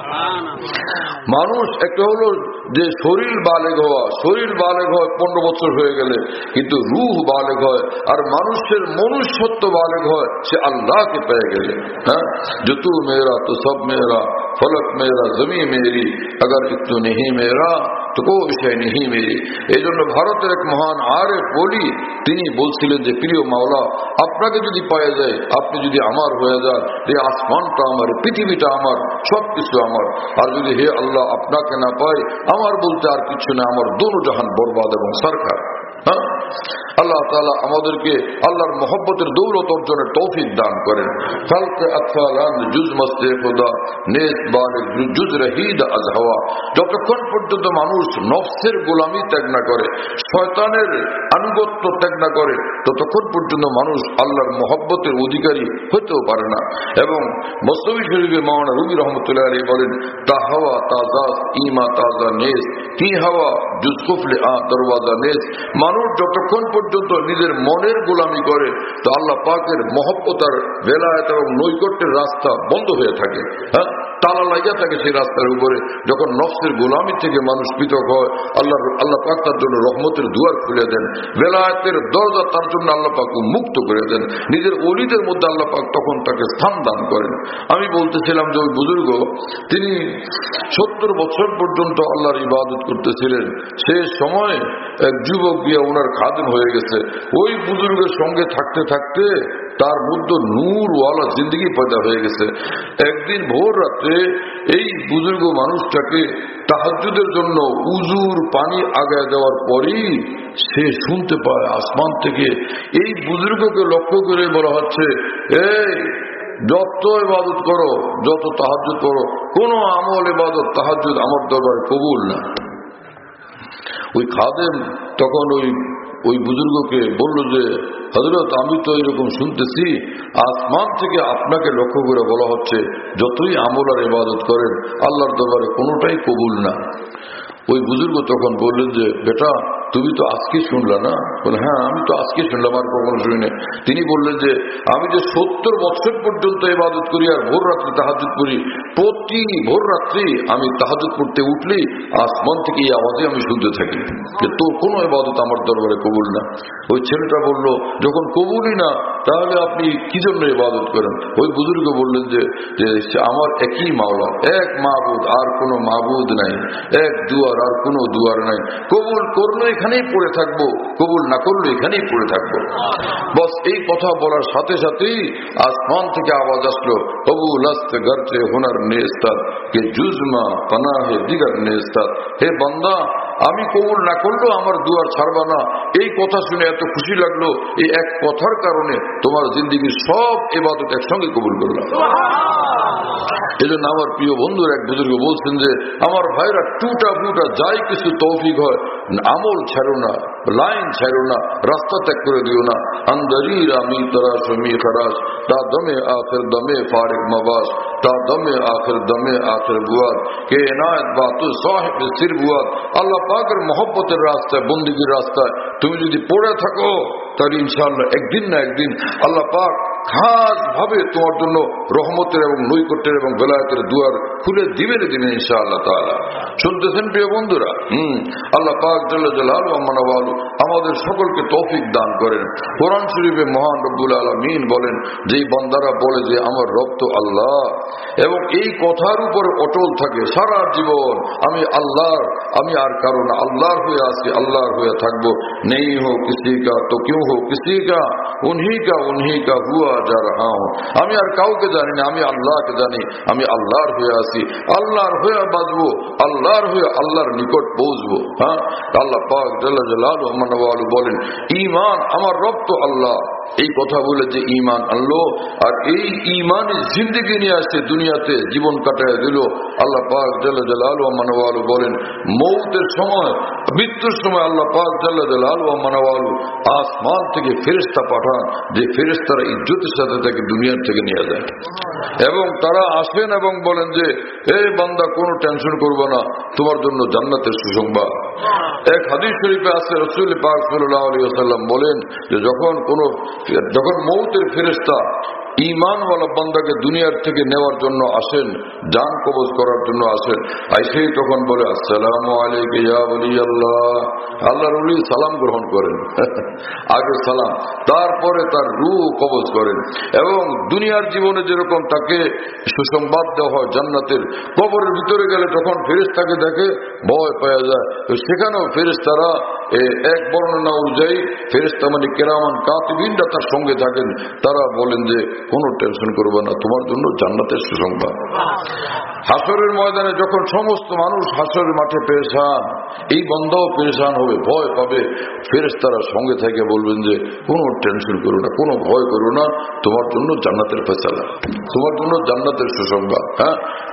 মানুষ একটা হলো যে শরীর বালেগ হওয়া, শরীর বালেগ হয় 15 বছর হয়ে গেলে, কিন্তু রূহ বালেগ হয়, আর মানুষের মনুষ্যত্ব বালেগ হয় সে আল্লাহকে পেয়ে গেলে। হ্যাঁ, जो तू मेरा तो सब मेरा, फलक मेरा जमी मेरी, अगर इतू नहीं मेरा तो कोई विषय नहीं मेरी। এই জন্য ভারতের এক মহান আরেফ বলি তিনি বলছিলেন যে প্রিয় মাওলা, আপনাকে যদি পাওয়া যায়, আপনি যদি আমার হয়ে যান, এই আসমানটা আমার, পৃথিবীটা আমার, সবকিছু আমার, আর যদি হে আল্লাহ আপনাকে না পাই, আমার বলতে আর কিছু না, আমার দোনো জাহান বরবাদ এবং সরকার। হ্যাঁ, আল্লাহ তাআলা আমাদেরকে আল্লাহর মহব্বতের দৌলত অর্জনের তৌফিক দান করেন। খালকে আতফালান জুজ মস্তে খোদা নেস বালেগ জুজ রহিদ আজ হাওয়া, যতক্ষণ পর্যন্ত মানুষ নফসের গোলামি ত্যাগ না করে, শয়তানের আনুগত্য ত্যাগ না করে, ততক্ষণ পর্যন্ত মানুষ আল্লাহর মহব্বতের অধিকারী হতেও পারে না। এবং মসনবী শরীফে মাওলানা রুমি রহমতুল্লাহ আলাইহি বলেন, তা হাওয়া তাজাস ইমা তাজা নেস কি হাওয়া জুজ কুফলে আ দরওয়াজা নেস, মানুষ যতক্ষণ পর্যন্ত নিজের মনের গোলামি করে তো আল্লাহ পাকের মহব্বত আর বেলায়েত এবং নৈকট্যের রাস্তা বন্ধ হয়ে থাকে। হ্যাঁ, তালা লাগিয়া থাকে সেই রাস্তার উপরে। যখন নফসের গোলামি থেকে মানুষ পৃথক হয়, আল্লাহ পাক তার জন্য রহমতের দুয়ার খুলে দেন, বেলায়েতের দরজা তার জন্য আল্লাহ পাক মুক্ত করে দেন, নিজের ওলিদের মধ্যে আল্লাহ পাক তখন তাকে স্থান দান করেন। আমি বলতেছিলাম যে ওই বুজুর্গ তিনি 70 বছর পর্যন্ত আল্লাহর ইবাদত করতেছিলেন, সে সময় এক যুবক গিয়া ওনার খাদেম হয়ে গেছে। ওই বুজুর্গের সঙ্গে থাকতে থাকতে তার মধ্যে নূরওয়ালা জিন্দগি পয়দা হয়ে গেছে। একদিন ভোর রাত্রে এই বুজুর্গ মানুষটাকে তাহাজ্জুদের জন্য উজুর পানি আগায় দেওয়ার পরই সে শুনতে পায় আসমান থেকে এই বুজুর্গকে লক্ষ্য করে বলা হচ্ছে, এই যত ইবাদত করো, যত তাহাজ্জুদ করো, কোন আমল ইবাদত তাহাজ্জুদ আমার দরবারে কবুল না। ওই খাদেম তখন ওই বুজুর্গকে বলল যে হযরত, আমি তো এরকম শুনতেছি আসমান থেকে আপনাকে লক্ষ্য করে বলা হচ্ছে যতই আমল আর ইবাদত করেন আল্লাহর দরবারে কোনোটাই কবুল না। ওই বুজুর্গ তখন বললেন যে বেটা, তুমি তো আজকে শুনলা না? বলে হ্যাঁ, আমি তো আজকে শুনলাম, আর কখনো শুনি না। তিনি বললেন যে আমি যে 70 বছর পর্যন্ত ইবাদত করি আর ভোর রাত্রি তাহাজ্জুদ করি, প্রতি ভোর রাত্রি আমি তাহাজ্জুদ করতে উঠলেই আসমান থেকে এই আওয়াজে আমি শুনতে থাকি যে তোর কোনো ইবাদত আমার দরবারে কবুল না। ওই ছেলেটা বলল, যখন কবুলই না তাহলে আপনি কি জন্য ইবাদত করেন? ওই বুজুর্গ বললেন যে আমার একই মাওলা, এক মাবুদ, আর কোনো মাবুদ নাই, এক দুয়ার, আর কোনো দুয়ার নাই, কবুল করলো এখানেই পড়ে থাকবো, কবুল না করলো এখানেই পড়ে থাকবো। বস এই কথা বলার সাথে সাথেই আসমান থেকে আওয়াজ আসলো, কবুল আস্তে গরচে হুনার নেস্তাদ কে জুজমা পানাহে দিগার নেস্তাদ, হে বান্দা আমি কবুল না করলেও আমার দুয়ার ছাড়বা না। এই কথা শুনে এত খুশি লাগলো, এই এক কথার কারণে তোমার জিন্দেগির সব ইবাদত একসঙ্গে কবুল করলাম। এই জন্য আমার প্রিয় বন্ধুর এক বুজুর্গ বলছেন যে আমার ভাইরা টুটা ফুটা যাই কিছু তৌফিক হয়, আমল ছাড়ো না, লাইন ছাড়ো না, রাস্তা ত্যাগ করে দিও না। আন্দরির আমি তরাস মি খরাস তা দমে আখের দমে ফারিক মবাস তা দমে আখের দমে আখের বুয়াদ কে এনায়েত বাতু সাহেব সির বুয়াদ। আল্লাহ পাকের মহব্বতের রাস্তায়, বন্দিগির রাস্তায় তুমি যদি পড়ে থাকো তাহলে ইনশাআল্লাহ একদিন না একদিন আল্লাহ পাক খাস ভাবে তোমার জন্য রহমতের এবং নৈকট্যের এবং বেলায়েতের দুয়ার খুলে দিবেন ইনশাআল্লাহ তাআলা। শুনতেছেন প্রিয় বন্ধুরা? আল্লাহ পাক জাল্লা জালালুহু ওয়া মানাওয়ালু আমাদের সকলকে তৌফিক দান করেন। কোরআন শরীফে মহান রব্বুল আলামিন বলেন, যেই বান্দারা বলে যে আমার রব তো আল্লাহ এবং এই কথার উপরে অটল থাকে সারা জীবন, আমি আল্লাহর, আমি আর কারো না, আল্লাহর হয়ে আছি, আল্লাহর হয়ে থাকবো, নেই হো কিসি কা তো কিউ হো কিসি কা, উনহি কা হুয়া যা রাহা হুঁ, আমি আর কাউকে জানি না, আমি আল্লাহকে জানি, আমি আল্লাহর হয়ে আছি, আল্লাহর হয়ে বাঁচবো, আল্লাহর হয়ে আল্লাহর নিকট পৌঁছবো। হ্যাঁ, আল্লাহ পাক জাল্লা জালালুহু ওয়া মানওয়ালু বলেন, ঈমান আমার রব তো আল্লাহ। এই কথা বলে যে ঈমান আনলো আর এই ঈমানের জিন্দেগি নিয়ে আসছে দুনিয়াতে জীবন কাটায় দিল, আল্লাহ পাক জাল্লা জালালুহু ওয়া মানওয়ালু বলেন মৌতের সময়, মৃত্যুর সময় আল্লাহ পাক জাল্লা জালালুহু ওয়া মানওয়ালু আসমান থেকে ফেরেশতা পাঠান, যে ফেরেশতারা ইজ্জতের সাথে তাকে দুনিয়ার থেকে নিয়ে যায় এবং তারা আসেন এবং বলেন যে হে বান্দা কোনো টেনশন করবে না, তোমার জন্য জান্নাতের সুসংবাদ। এক হাদিস শরীফে আছে রাসূল পাক সাল্লাল্লাহু আলাইহি ওয়াসাল্লাম বলেন যে যখন মৌতের ফেরেশতা ঈমানওয়ালা বান্দাকে দুনিয়ার থেকে নেওয়ার জন্য আসেন, জান কবজ করার জন্য আসেন, আইসেই তখন বলে আসসালামু আলাইকা ইয়া ওলি আল্লাহ, আল্লাহর ওলি সালাম গ্রহণ করেন আগে সালাম, তারপরে তার রূহ কবজ করেন। এবং দুনিয়ার জীবনে যেরকম তাকে সুসংবাদ দেওয়া হয় জান্নাতের, কবরের ভিতরে গেলে যখন ফেরেশতাকে দেখে ভয় পাওয়া যায়, তো সেখানেও ফেরেশতারা এক বর্ণনা অনুযায়ী ফেরেশতা মানে কেরামান কাতিবিনরা তার সঙ্গে থাকেন, তারা বলেন যে কোনো টেনশন করবে না, তোমার জন্য জান্নাতের সুসংবাদ। হাসরের ময়দানে যখন সমস্ত মানুষ হাসরের মাঠে পেরেশান, এই বান্দাও পেরেশান হবে, ভয় পাবে, ফেরেশতারা সঙ্গে থেকে বলবেন যে কোনো টেনশন করো না, কোনো ভয় করো না, তোমার জন্য জান্নাতের ফয়সালা, তোমার জন্য জান্নাতের সুসংবাদ। হ্যাঁ,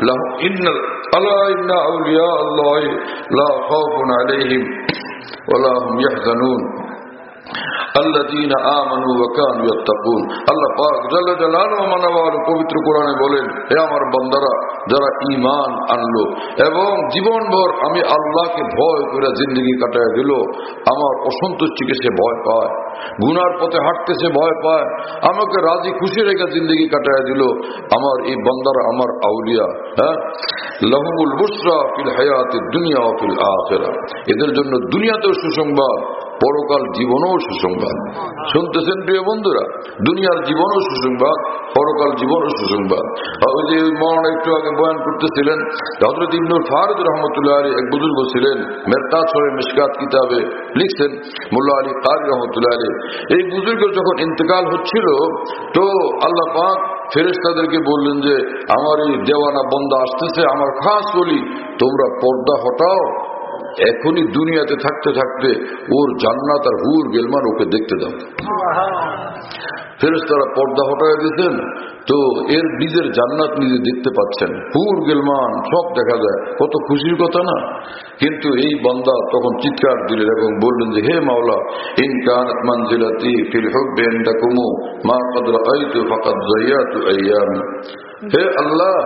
আলা ইন্না আউলিয়া আল্লাহি লা খাউফুন আলাইহিম ওয়ালা হুম ইয়াহজানুন আল্লাযীনা আমানু ওয়া কানু ইয়াত্তাকুন। আল্লাহ পাক জাল্লা জালালুহু ওয়া মানওয়ালু পবিত্র কোরআনে বলেন, হে আমার বান্দারা যারা ঈমান আনলো এবং জীবনভর আমি আল্লাহকে ভয় করে জিন্দেগি কাটায় দিল, আমার অসন্তুষ্টিকে সে ভয় পায়, গুনার পথে হাঁটতেছে ভয় পায়, আমাকে রাজি খুশি রেখে জিন্দেগি কাটায় দিল, আমার এই বান্দারা আমার আউলিয়া। হ্যাঁ, লাহুমুল বুশরা ফিল হায়াতিদ দুনিয়া ওয়া ফিল আখিরাহ, এদের জন্য দুনিয়াতেও সুসংবাদ, পরকাল জীবনও সুসংবাদ। শুনতেছেন প্রিয় বন্ধুরা, দুনিয়ার জীবনও সুসংবাদ, পরকাল জীবনও সুসংবাদ। ওই যে মৌলানা একটু আগে বয়ান করতেছিলেন, হযরত ইবনুল ফারিদ রাহমাতুল্লাহ আলাইহি এক বুজুর্গ ছিলেন, মেরকাত শরীফ মিশকাত কিতাবে লিখছেন মোল্লা আলী কারি রাহমাতুল্লাহ আলাইহি, এই বুজুর্গের যখন ইন্তেকাল হচ্ছিল তো আল্লাহ পাক ফেরেশতাদেরকে বললেন যে আমার এই দেওয়ানা বন্দা আসতেছে, আমার খাস ওলি, তোমরা পর্দা হটাও, এখনই দুনিয়াতে থাকতে থাকতে ওর জান্নাত আর হুর গেলমান ওকে দেখতে দাও। ফেরেশতারা পর্দা হটায় দিতেন, তো এর নিজের জান্নাত নিজে দেখতে পাচ্ছেন, হুর গেলমান সব দেখা যায়, কত খুশির কথা না। কিন্তু এই বান্দা তখন চিৎকার দিলেন এবং বললেন যে হে মাওলা, ইন কানাত মানজিলাতি ফিল হুব্বি ইনদাকুম মা ক্বাদ রাআইতু ফাকাদ যায়াতু আইয়ামি। হে আল্লাহ,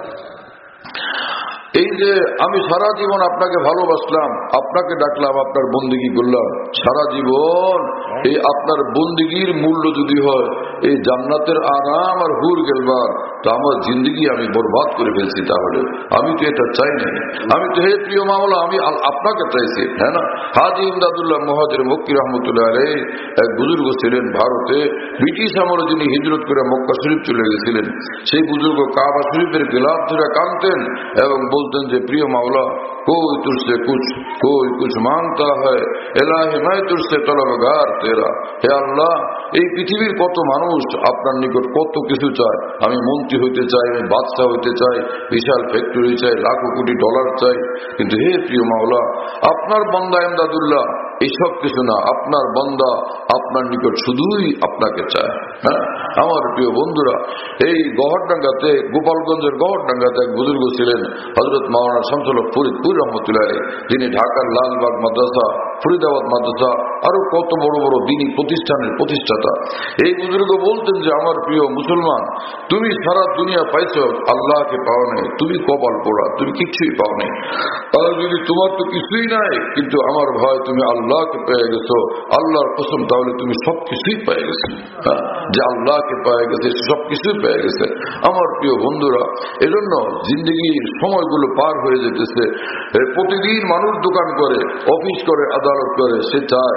এই যে আমি সারা জীবন আপনাকে ভালোবাসলাম, আপনাকে ডাকলাম, আপনার বন্দেগী করলাম সারা জীবন, এই আপনার বন্দেগীর মূল্য যদি হয় এই জান্নাতের আরাম আর হুর গেলবার, তো আমার জিন্দগি আমি বরবাদ করে ফেলছি, তাহলে আমি তো এটা চাই নাই, আমি তো হে প্রিয় মাওলা আমি আপনাকে চাইছি। হ্যাঁ না, হাজী ইমদাদুল্লাহ মুহাজির মক্কি রহমতুল্লাহ আলাইহি এক বুজুর্গ ছিলেন ভারতে, ব্রিটিশ আমলে যিনি হিজরত করে মক্কা শরীফ চলে গেছিলেন, সেই বুজুর্গ কাবা শরীফের গিলাফ ধরে কাঁদতেন এবং বলতেন যে প্রিয় মাওলা कोई तुझसे कुछ मांगता है इलाही मैं तुझसे तलबगार तेरा। হে আল্লাহ, এই পৃথিবীর কত মানুষ আপনার নিকট কত কিছু চায়, আমি মন্ত্রী হইতে চাই, আমি বাদশা হইতে চাই, বিশাল ফ্যাক্টরি চাই, লাখো কোটি ডলার চাই, কিন্তু হে প্রিয় মাওলা আপনার বান্দা ইমদাদুল্লাহ এইসব কিছু না, আপনার বান্দা আপনার নিকট শুধুই আপনাকে চায়। হ্যাঁ আমার প্রিয় বন্ধুরা, এই গহরডাঙ্গাতে, গোপালগঞ্জের গহরডাঙ্গাতে এক বুজুর্গ ছিলেন হযরত মাওলানা শামসুল হক ফরিদপুর রহমতুল্লাহ আলাইহি, যিনি ঢাকার লালবাগ মাদ্রাসা, ফরিদাবাদ মাদ্রাসা, আরো কত বড় বড় দ্বীনি প্রতিষ্ঠানের প্রতিষ্ঠাতা। এই বুজুর্গ বলতেন যে আমার প্রিয় মুসলমান, তুমি সারা দুনিয়া পাইছ, আল্লাহকে পাও নাই, তুমি কপাল পোড়া, তুমি কিছুই পাও নাই। তাহলে যদি তোমার তো কিছুই নাই, কিন্তু আমার ভয় তুমি আল্লাহকে পেয়ে গেছো, আল্লাহর কসম, তাহলে তুমি সবকিছুই পেয়ে গেছো। যে আল্লাহকে পেয়ে গেছে সবকিছুই পেয়ে গেছে। আমার প্রিয় বন্ধুরা, এজন্য জিন্দগির সময়গুলো পার হয়ে যেতেছে। প্রতিদিন মানুষ দোকান করে, অফিস করে, আদালত করে, সে চায়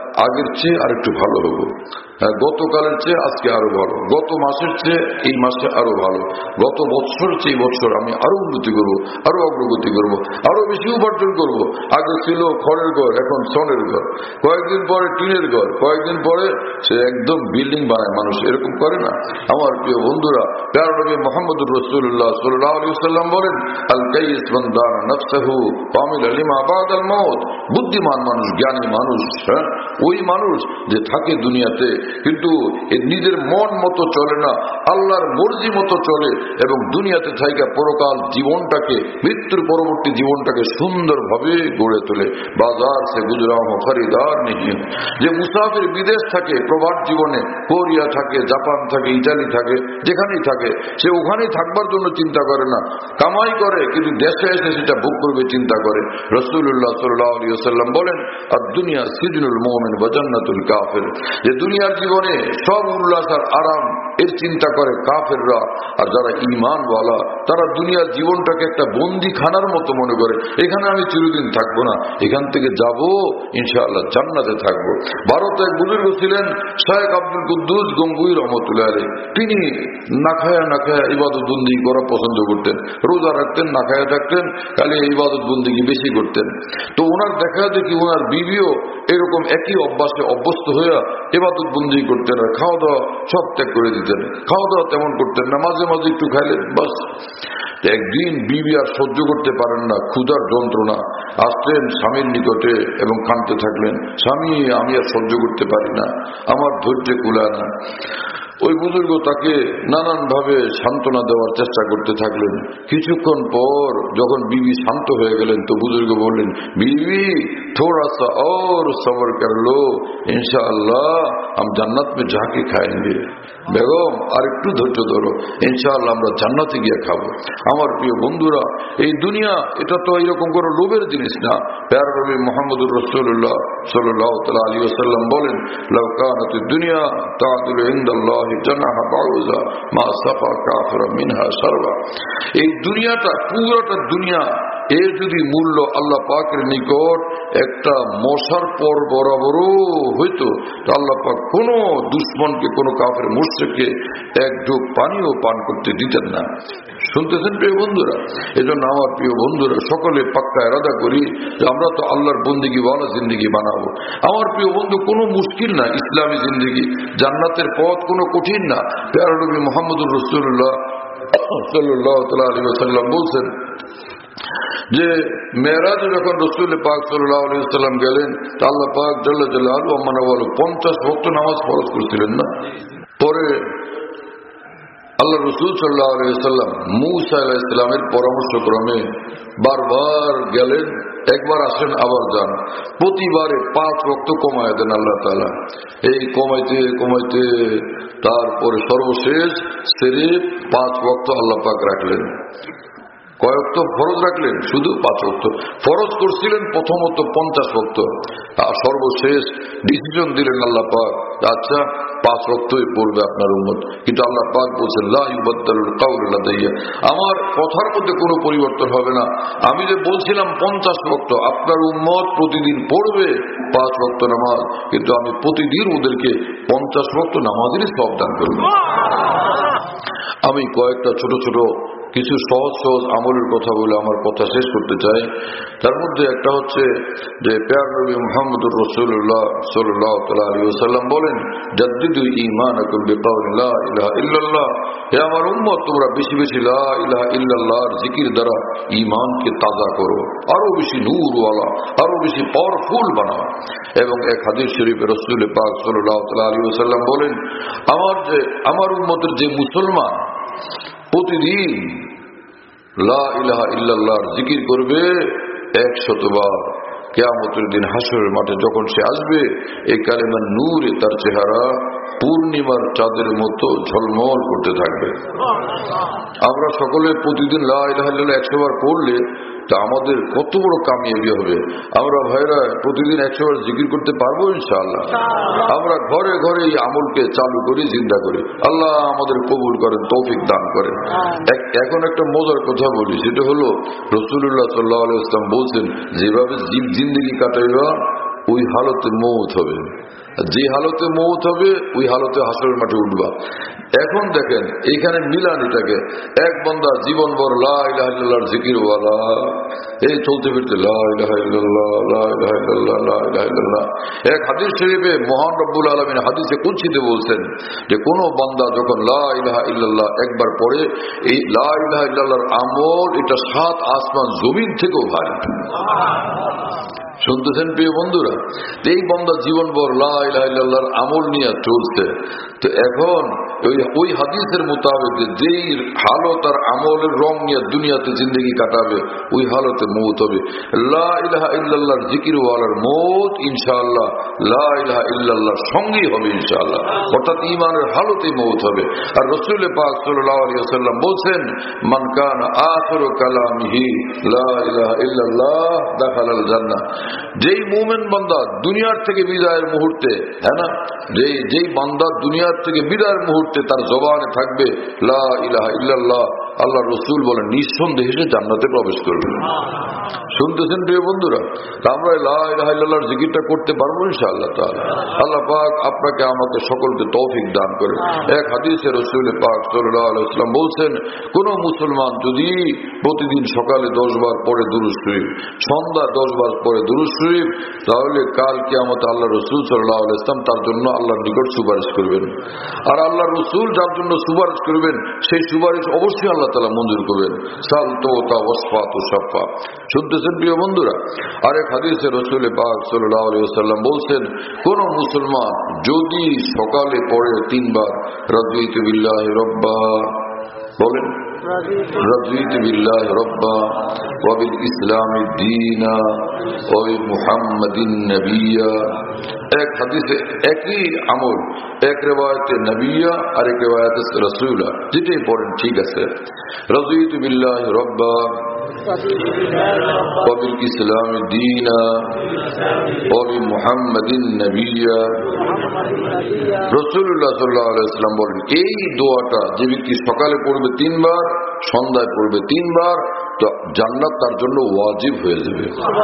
আগের চেয়ে আর একটু ভালো হবো, গতকালের চেয়ে আজকে আরো ভালো, গত মাসের চেয়ে এই মাসে আরো ভালো, গত বছর চেয়ে বছর আমি আরো উন্নতি করবো, আরো অগ্রগতি করবো, আরো বেশি উপার্জন করবো। আগে ছিল খড়ের ঘর, এখন ছনের ঘর, কয়েকদিন পরে টিনের ঘর, কয়েকদিন পরে সে একদম বিল্ডিং বানায় মানুষ, এরকম করে না? আমার প্রিয় বন্ধুরা, প্যারা নবী মুহাম্মদুর রাসূলুল্লাহ সাল্লাল্লাহু আলাইহি ওয়াসাল্লাম বলেন, আল কাইয়িস মান দানা নাফসাহু কামিলা লিমা বাদাল মাউত। বুদ্ধিমান মানুষ, জ্ঞানী মানুষ ওই মানুষ যে থাকে দুনিয়াতে কিন্তু নিজের মন মতো চলে না, আল্লাহর মর্জি মতো চলে এবং দুনিয়াতে থাইকা পরকাল জীবনটাকে, মৃত্যুর পরবর্তী জীবনটাকে সুন্দরভাবে গড়ে তোলে। বাজার সে গুজরাম খরিদার নিহি, যে মুসাফির বিদেশ থাকে প্রবাস জীবনে, কোরিয়া থাকে, জাপান থাকে, ইটালি থাকে, যেখানেই থাকে সে ওখানেই থাকবার জন্য চিন্তা করে না, কামাই করে কিন্তু দেশে এসে সেটা ভোগ করবে চিন্তা করে। রাসূলুল্লাহ সাল্লাল্লাহু আলাইহি ওয়াসাল্লাম বলেন, আর দুনিয়া সিজনুল মুমিন ওয়া জান্নাতুল কাফির, যে দুনিয়ার জীবনে সব উল্লাস আর আরাম এর চিন্তা করে কাফেররা, আর যারা ঈমানওয়ালা তারা দুনিয়ার জীবনটাকে একটা বন্দিখানার মতো মনে করে, এখানে আমি চিরদিন থাকবো না, এখান থেকে যাব ইনশাআল্লাহ জান্নাতে থাকবো। ভারতে এক বুজুর্গ ছিলেন শেখ আব্দুল কুদ্দুস গঙ্গুই রহমতুল্লাহ আলাইহি, তিনি না খায়া ইবাদত বন্দি করা পছন্দ করতেন, রোজা রাখতেন, না খায়া থাকতেন, খালি ইবাদত বন্দি বেশি করতেন। তো ওনার দেখা দেখি ওনার বিবিও এরকম একই অভ্যাসে অভ্যস্ত হয়ে ইবাদত বন্দি করতেন, আর খাওয়া দাওয়া সব ত্যাগ করে দিতেন, খাওয়া দাওয়া তেমন করতেন না, মাঝে মাঝে একটু খাইলেন বাস। একদিন বিবি আর সহ্য করতে পারেন না, ক্ষুধার যন্ত্রণা, আসলেন স্বামীর নিকটে এবং কাঁদতে থাকলেন, স্বামী আমি আর সহ্য করতে পারি না, আমার ধৈর্যে কুলায় না। ওই বুজুর্গ তাকে নানান ভাবে সান্ত্বনা দেওয়ার চেষ্টা করতে থাকলেন। কিছুক্ষণ পর যখন বিবি শান্ত হয়ে গেলেন তো বুজুর্গ বললেন, বিবি থোড়া সা और सब्र कर लो, इंशाअल्लाह हम जन्नत में जाके खाएंगे। বেগম আর একটু ধৈর্য ধরো, ইনশাআল্লাহ আমরা জান্নাতে গিয়ে খাবো। আমার প্রিয় বন্ধুরা, এই দুনিয়া এটা তো এইরকম কোনো লোভের জিনিস না। প্যারা নবী মুহাম্মদুর রাসূলুল্লাহ সাল্লাল্লাহু তাআলা আলাইহি ওয়াসাল্লাম বলেন, লাউ কানাতিদ দুনিয়া তা'দুলু ইনদাল্লাহি জানাহা বাউযা মা সাফা কাফিরা মিনহা শারবা। এই দুনিয়াটা, পুরোটা দুনিয়া এর যদি মূল্য আল্লাহ পাকের নিকট একটা মশার পর বরাবরও হইতো তো আল্লাহ পাক কোনো দুশ্মনকে, কোনো কাফের মুশরিককে এক ঢোক পানিও পান করতে দিতেন না। শুনতেছেন প্রিয় বন্ধুরা? এজন্য আমার প্রিয় বন্ধুরা সকলে পাক্কা ইরাদা করি যে আমরা তো আল্লাহর বন্দেগী ওয়ালা জিন্দেগি বানাবো। আমার প্রিয় বন্ধু, কোনো মুশকিল না ইসলামী জিন্দেগি, জান্নাতের পথ কোনো কঠিন না। প্যারা নবী মুহাম্মদুর রাসূলুল্লাহ সাল্লাল্লাহু আলাইহি ওয়াসাল্লাম বলছেন যে মেরাজে যখন রাসূল পাক সাল্লাল্লাহু আলাইহি ওয়াসাল্লাম গেলেন তা আল্লাহ পাক জাল্লা জালালুহু আমানওয়ালা 50 ওয়াক্ত নামাজ ফরজ করেছিলেন না। পরে আল্লাহ রাসূল সাল্লাল্লাহু আলাইহি ওয়াসাল্লাম মূসা আলাইহিস সালামের পরামর্শক্রমে বারবার গেলেন, একবার আসেন আবার যান, প্রতিবারে 5 ওয়াক্ত কমায় দেন আল্লাহ তাআলা। এই কমাইতে কমাইতে তারপরে সর্বশেষ সিরিফ 5 ওয়াক্ত আল্লাহ পাক রাখলেন। কয়েক তো ফরজ রাখলেন, শুধু 5 ওয়াক্ত ফরজ করছিলেন, প্রথমত 50 ওয়াক্ত, আর সর্বশেষ ডিসিশন দিলেন আল্লাহ পাক, আচ্ছা 5 ওয়াক্তই পড়বে আপনার উম্মত। কিন্তু আল্লাহ পাক বলছেন, লা ইউবাদদালুল কাউলু লাদাইয়া, আমার কথার মধ্যে কোনো পরিবর্তন হবে না। আমি যে বলছিলাম 50 ওয়াক্ত, আপনার উম্মত প্রতিদিন পড়বে 5 ওয়াক্ত নামাজ, কিন্তু আমি প্রতিদিন ওদেরকে 50 ওয়াক্ত নামাজেরই সওয়াব দান করব। আমি কয়েকটা ছোট ছোট কিছু সহজ সহজ আমলের কথা বলে আমার কথা শেষ করতে চাই। তার মধ্যে একটা হচ্ছে যে প্যারা নবী মুহাম্মদুর রাসূলুল্লাহ সাল্লাল্লাহু আলাইহি ওয়াসাল্লাম বলেন, জাদ্দিদু ঈমানাকুম বিকাউলি লা ইলাহা ইল্লাল্লাহ, হে আমার উম্মত তোমরা বেশি বেশি লা ইলাহা ইল্লাল্লাহর জিকির দ্বারা ঈমানকে তাজা করো, আরো বেশি নূরওয়ালা, আরো বেশি পাওয়ারফুল বানাও। এবং এক হাদিস শরীফে রাসূল পাক সাল্লাল্লাহু আলাইহি ওয়াসাল্লাম বলেন, আমার উম্মতের যে মুসলমান প্রতিদিন লা ইলাহা ইল্লাল্লাহর জিকির করবে 100 বার, কিয়ামতের দিন হাসরের মাঠে যখন সে আসবে এই কালেমার নূরে তার চেহারা পূর্ণিমার চাঁদের মতো ঝলমল করতে থাকবে। আমরা সকলে প্রতিদিন লা ইলাহা ইল্লাল্লাহ 100 বার পড়লে তা আমাদের কত বড় কামিয়াবি হবে। আমরা ভাইরা প্রতিদিন 100 বার জিকির করতে পারবো ইনশাআল্লাহ। আমরা ঘরে ঘরে এই আমলকে চালু করি, জিন্দা করি। আল্লাহ আমাদের কবুল করেন, তৌফিক দান করেন। এখন একটা মজার কথা বলি, সেটা হলো রাসূলুল্লাহ সাল্লাল্লাহু আলাইহি ওয়াসাল্লাম বলছেন, যেভাবে জিন্দেগি কাটাইবা ওই হালতে মৌত হবে। যে হালতে মৌত হবে ওই হালতে হাসরের মাঠে উঠবা। এখন দেখেন এইখানে মিলানিটাকে, এক বান্দা জীবনভর লা ইলাহা ইল্লাল্লাহর জিকিরওয়ালা, এই চলতে ফিরতে লা ইলাহা ইল্লাল্লাহ লা ইলাহা ইল্লাল্লাহ লা ইলাহা ইল্লাল্লাহ। এক হাদিস শরীফে মহান রব্বুল আলামিন হাদিসে কুদসিতে বলছেন যে কোন বান্দা যখন লা ইলাহা ইল্লাল্লাহ একবার পড়ে, এই লা ইলাহা ইল্লাল্লাহর আমল এটা 7 আসমান জমিন থেকেও ভারী। শুনতেছেন প্রিয় বন্ধুরা? এই বান্দা জীবনভর লা ইলাহা ইল্লাল্লাহর আমল নিয়ে চলছে। তো এখন ওই হাদিসের মোতাবেক যেই হালত আর আমলের রং নিয়ে দুনিয়াতে জিন্দগি কাটাবে ওই হালতে মৌত হবে। লা ইলাহা ইল্লাল্লাহর জিকিরওয়ালার মৌত ইনশাআল্লাহ লা ইলাহা ইল্লাল্লাহর সঙ্গেই হবে ইনশাআল্লাহ, অর্থাৎ ঈমানের হালতে মৌত হবে। আর রাসূল পাক সাল্লাল্লাহু আলাইহি ওয়াসাল্লাম বলেন, মান কানা আখিরু কালামিহি লা ইলাহা ইল্লাল্লাহ দাখালাল জান্নাহ। যেই মুমিন বান্দা দুনিয়ার থেকে বিদায়ের মুহূর্তে, হ্যাঁ না, যেই বান্দা দুনিয়ার থেকে বিদায়ের মুহূর্তে তার জবানে থাকবে লা ইলাহা ইল্লাল্লাহ, আল্লাহ রসুল বলেন নিঃসন্দেহে সে জান্নাতে প্রবেশ করবে। শুনতেছেন প্রিয় বন্ধুরা? আমরা লা ইলাহা ইল্লাল্লাহর জিকিরটা করতে পারবো ইনশাআল্লাহ তাআলা। আল্লাহ পাক আপনাকে আমাকে সকলকে তৌফিক দান করে। এক হাদিসে রাসূল পাক সাল্লাল্লাহু আলাইহি ওয়াসাল্লাম বলছেন, কোন মুসলমান যদি প্রতিদিন সকালে 10 বার পড়ে দুরূদ শরীফ, সন্ধ্যা 10 বার পড়ে দুরূদ শরীফ, তাহলে কাল কিয়ামতে আল্লাহ রাসূল সাল্লাল্লাহু আলাইহি ওয়াসাল্লাম তার জন্য আল্লাহর নিকট সুপারিশ করবেন। আর আল্লাহ রাসূল যার জন্য সুপারিশ করবেন সেই সুপারিশ অবশ্যই আল্লাহ তাআলা মঞ্জুর করবেন। সালতুতা ওয়াসফাতু শাফা। শুনতেছেন প্রিয় বন্ধুরা? আরেক হাদিসে রাসূল পাক সাল্লাল্লাহু আলাইহি ওয়াসাল্লাম বলছেন, কোন মুসলমান যদি সকালে পড়ে 3 বার রাদিতু বিল্লাহি রাব্বা, বলেন রাদিতু বিল্লাহি রাব্বা ওয়া বিল ইসলামি দীনা ওয়া বি মুহাম্মাদিন নাবিয়্যা। এক হাদিসে একই আমল, এক রিওয়ায়াতে নবিয়্যা আর এক রিওয়ায়াতে রাসূলা, যেটাই পড়েন ঠিক আছে। রাদিতু বিল্লাহি রাব্বা ওয়া বিল ইসলামি দীনা ওয়া বি মুহাম্মাদিন নাবিয়্যা। রাসূলুল্লাহ সাল্লাল্লাহু আলাইহি ওয়াসাল্লাম বলেন, এই দোয়াটা যে ব্যক্তি সকালে পড়বে 3 বার, সন্ধ্যায় পড়বে 3 বার, তো জান্নাত তার জন্য ওয়াজিব হয়ে যাবে।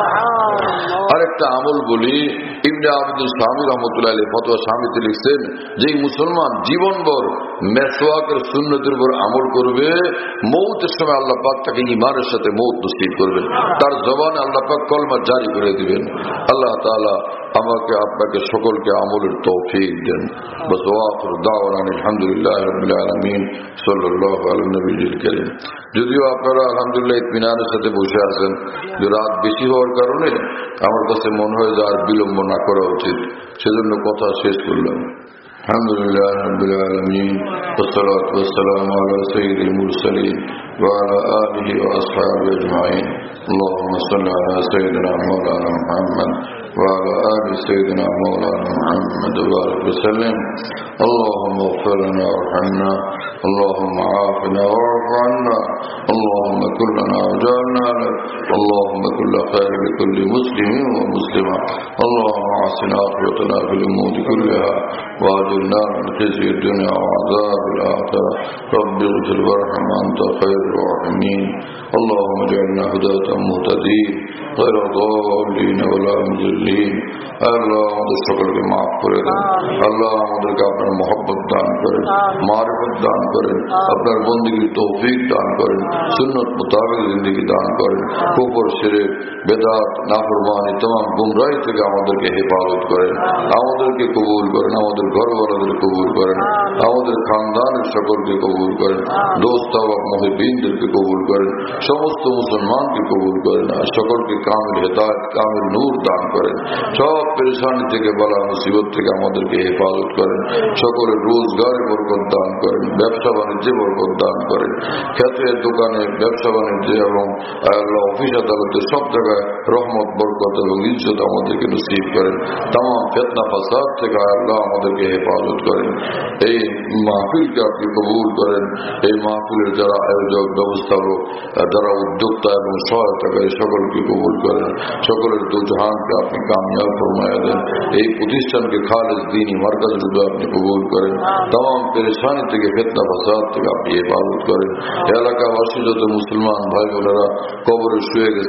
আরেকটা আমল বলি, ইবনে আবিদিন শামী রাহমাতুল্লাহ আলাইহি ফতোয়া শামীতে লিখছেন যে মুসলমান জীবনভর মেসওয়াকের সুন্নতের উপর আমল করবে, মৌতের সময় আল্লাহ পাক তাকে ঈমানের সাথে মৌত নসিব করবেন, তার জবানে আল্লাহ পাক কলমা জারি করে দিবেন। আল্লাহ তাআলা আমাকে আপনাকে সকলকে আমলের তৌফিক দেন। বাস ওয়া আখিরু দাওয়ানা আলহামদুলিল্লাহি রাব্বিল আলামিন সাল্লাল্লাহু আলা নবিয়্যিল কারীম। যদিও আপনারা আলহামদুলিল্লাহ ইতমিনানের সাথে বসে আছেন, যে রাত বেশি হওয়ার কারণে আমার কাছে মনে হয় যে আর বিলম্ব না করা উচিত, সেজন্য কথা শেষ করলাম। আলহামদুলিল্লাহ রাব্বিল আলামিন ওয়াসসালাতু ওয়াসসালামু আলা সাইয়্যিদিল মুরসালিন ওয়া আলা আলিহি ওয়া আসহাবিহি আজমাইন। আল্লাহুম্মা সাল্লি আলা সাইয়্যিদিনা মাওলানা মুহাম্মদ ওয়া আলা আলি সাইয়্যিদিনা মাওলানা মুহাম্মদ ওয়া বারিক ওয়া সাল্লিম। اللهم اغفر لنا وارحمنا، اللهم عافنا واعف عنا، اللهم كن لنا وجعلنا لك، اللهم كن خير لكل مسلم ومسلمة، اللهم احسن عاقبتنا في الامور كلها واجرنا من خزي الدنيا وعذاب الاخره. رب اغفر وارحم انت خير الراحمين. اللهم اجعلنا هداة مهتدين غير ضالين ولا مضلين। আল্লাহ আমাদের সকলকে মাফ করে দেন। আল্লাহ আমাদেরকে আপনার মহব্বত দান করেন, মারিফত দান করেন, আপনার বন্দেগীর তৌফিক দান করেন, সুন্নত মোতাবেক জিন্দেগি দান করেন। কুফর, শিরক, বেদাত, নাফরমানি, तमाम গুমরাহি থেকে আমাদেরকে হেফাজত করেন, আমাদেরকে কবুল করেন, আমাদের ঘরওয়ালাদের কবুল করেন, আমাদের খানদানের সকলকে কবুল করেন, দোস্ত ওয়া মুহিব্বিনদেরকে কবুল করেন, সমস্ত মুসলমানকে কবুল করেন, আর সকলকে কামিল হেদায়েত, কামিল নূর দান করেন। সব পেরেশানি থেকে, বালা মুসিবত থেকে আমাদেরকে হেফাজত করেন। সকলের রোজগারে বরকত দান করেন, ব্যবসা বাণিজ্যে বরকত দান করেন, ক্ষেতে দোকানে, ব্যবসা বাণিজ্যে এবং আল্লাহ অফিস আদালতে সব জায়গায় রহমত, বরকত এবং ইজ্জত আমাদেরকে নসিব করেন। তামাম ফিতনা ফাসাদ থেকে আল্লাহ আমাদেরকে হেফাজত করেন। এই মাহফিলকে আপনি কবুল করেন। এই মাহফিলের যারা আয়োজক, ব্যবস্থাপক, যারা উদ্যোক্তা এবং সহায়তাকারী সকলকে কবুল করেন। সকলের দুজাহানকে আপনি কামিয়াব ফরমায়া দেন। এই প্রতিষ্ঠানকে খালেস দ্বীনি মারকাজ রূপে আপনি কবুল করেন। तमाम পেরেশানি থেকে, ফিতনা ফাসাদ থেকে আপনি হেফাজত করেন। এলাকাবাসী যত মুসলমান ভাই বোনেরা কবরে শুয়ে গেছেন, আল্লাহ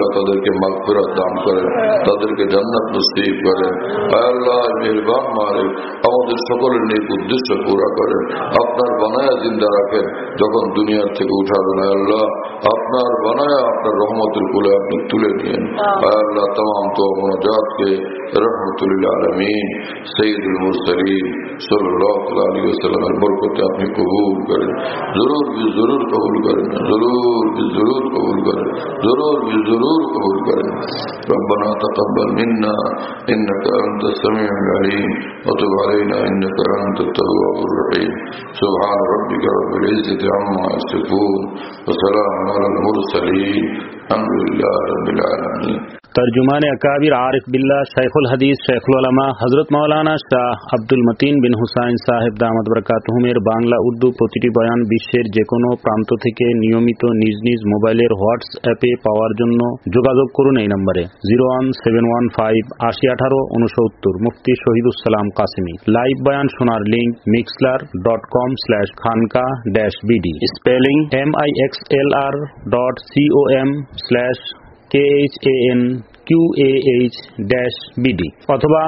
তাদেরকে মাগফিরাত দান করেন, তাদেরকে জান্নাত নসিব করেন। আল্লাহ মেহেরবান মালিক আমাদের সকলের নিজ উদ্দেশ্য পুরা করেন, আপনার বানায়া জিন্দা রাখেন, যখন দুনিয়ার থেকে উঠাবেন আল্লাহ আপনার বানায়া আপনার রহমতের কুলে আপনি তুলে নিয়েন। আল্লাহ तमाम तो मोनाजातকে रहमतुल आलमीन सैयदुल मुरसलीन सल्लल्लाहु अलैहि वसल्लम এর বরকতে আপনি কবুল করেন, জরুর কবুল করেন, জরুর কবুল করেন, জরুর কবুল করেন। ربنا تقبل منا انك انت السميع العليم وتب علينا انك انت التواب الرحيم سبحان ربك رب العزة عما يصفون وسلام على المرسلين الحمد لله رب العالمين। तर्जुमान अकाबिर आरिफ बिल्ला शेखुल हदीस शेखुल उलमा हजरत मौलाना শাহ আব্দুল মতিন বিন হুসাইন সাহেব দামাত বরকাতুহুমের বাংলা উর্দু প্রতিটি বয়ান বিশ্বের যে কোনো প্রান্ত থেকে নিয়মিত নিজ নিজ মোবাইলের হোয়াটসঅ্যাপে পাওয়ার জন্য যোগাযোগ করুন এই নম্বরে 01715 8018 69 মুফতি শহীদুস সালাম কাসেমি। লাইভ বয়ান শোনার লিংক mixlr.com/khanka-bd স্পেলিং mixlr.com/KHANQAH-BD অথবা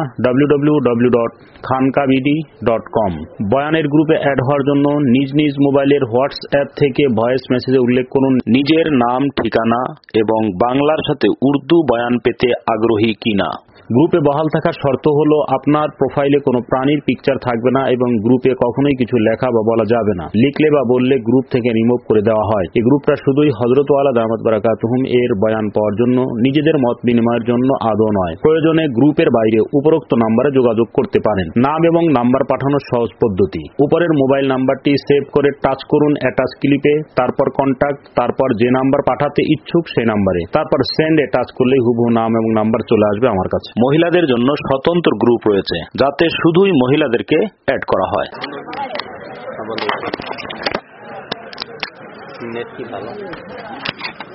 www.khankabd.com। বয়ানের গ্রুপে অ্যাড হওয়ার জন্য নিজ নিজ মোবাইলের হোয়াটসঅ্যাপ থেকে ভয়েস মেসেজে উল্লেখ করুন নিজের নাম, ঠিকানা এবং বাংলার সাথে উর্দু বয়ান পেতে আগ্রহী কিনা। গ্রুপে বহাল থাকার শর্ত হলো আপনার প্রোফাইলে কোনো প্রাণীর পিকচার থাকবে না এবং গ্রুপে কখনোই কিছু লেখা বা বলা যাবে না। লিখলে বা বললে গ্রুপ থেকে রিমুভ করে দেওয়া হয়। এই গ্রুপটা শুধুই হযরত ওয়ালা দামাত বারাকাতুহুম এর বয়ান পাওয়ার জন্য, নিজেদের মত বিনিময়ের জন্য আদৌ নয়। প্রয়োজনে গ্রুপের বাইরে উপরোক্ত নম্বরে যোগাযোগ করতে পারেন। নাম এবং নাম্বার পাঠানোর সহজ পদ্ধতি, উপরের মোবাইল নাম্বারটি সেভ করে টাচ করুন অ্যাটাচ ক্লিপে, তারপর কন্টাক্ট, তারপর যে নাম্বার পাঠাতে ইচ্ছুক সেই নাম্বারে, তারপর সেন্ড এ টাচ করলেই হুবহু নাম এবং নাম্বার চলে আসবে আমার কাছে। মহিলাদের জন্য স্বতন্ত্র গ্রুপ রয়েছে যাতে শুধুই মহিলাদেরকে অ্যাড করা হয়। নেট কি ভালো?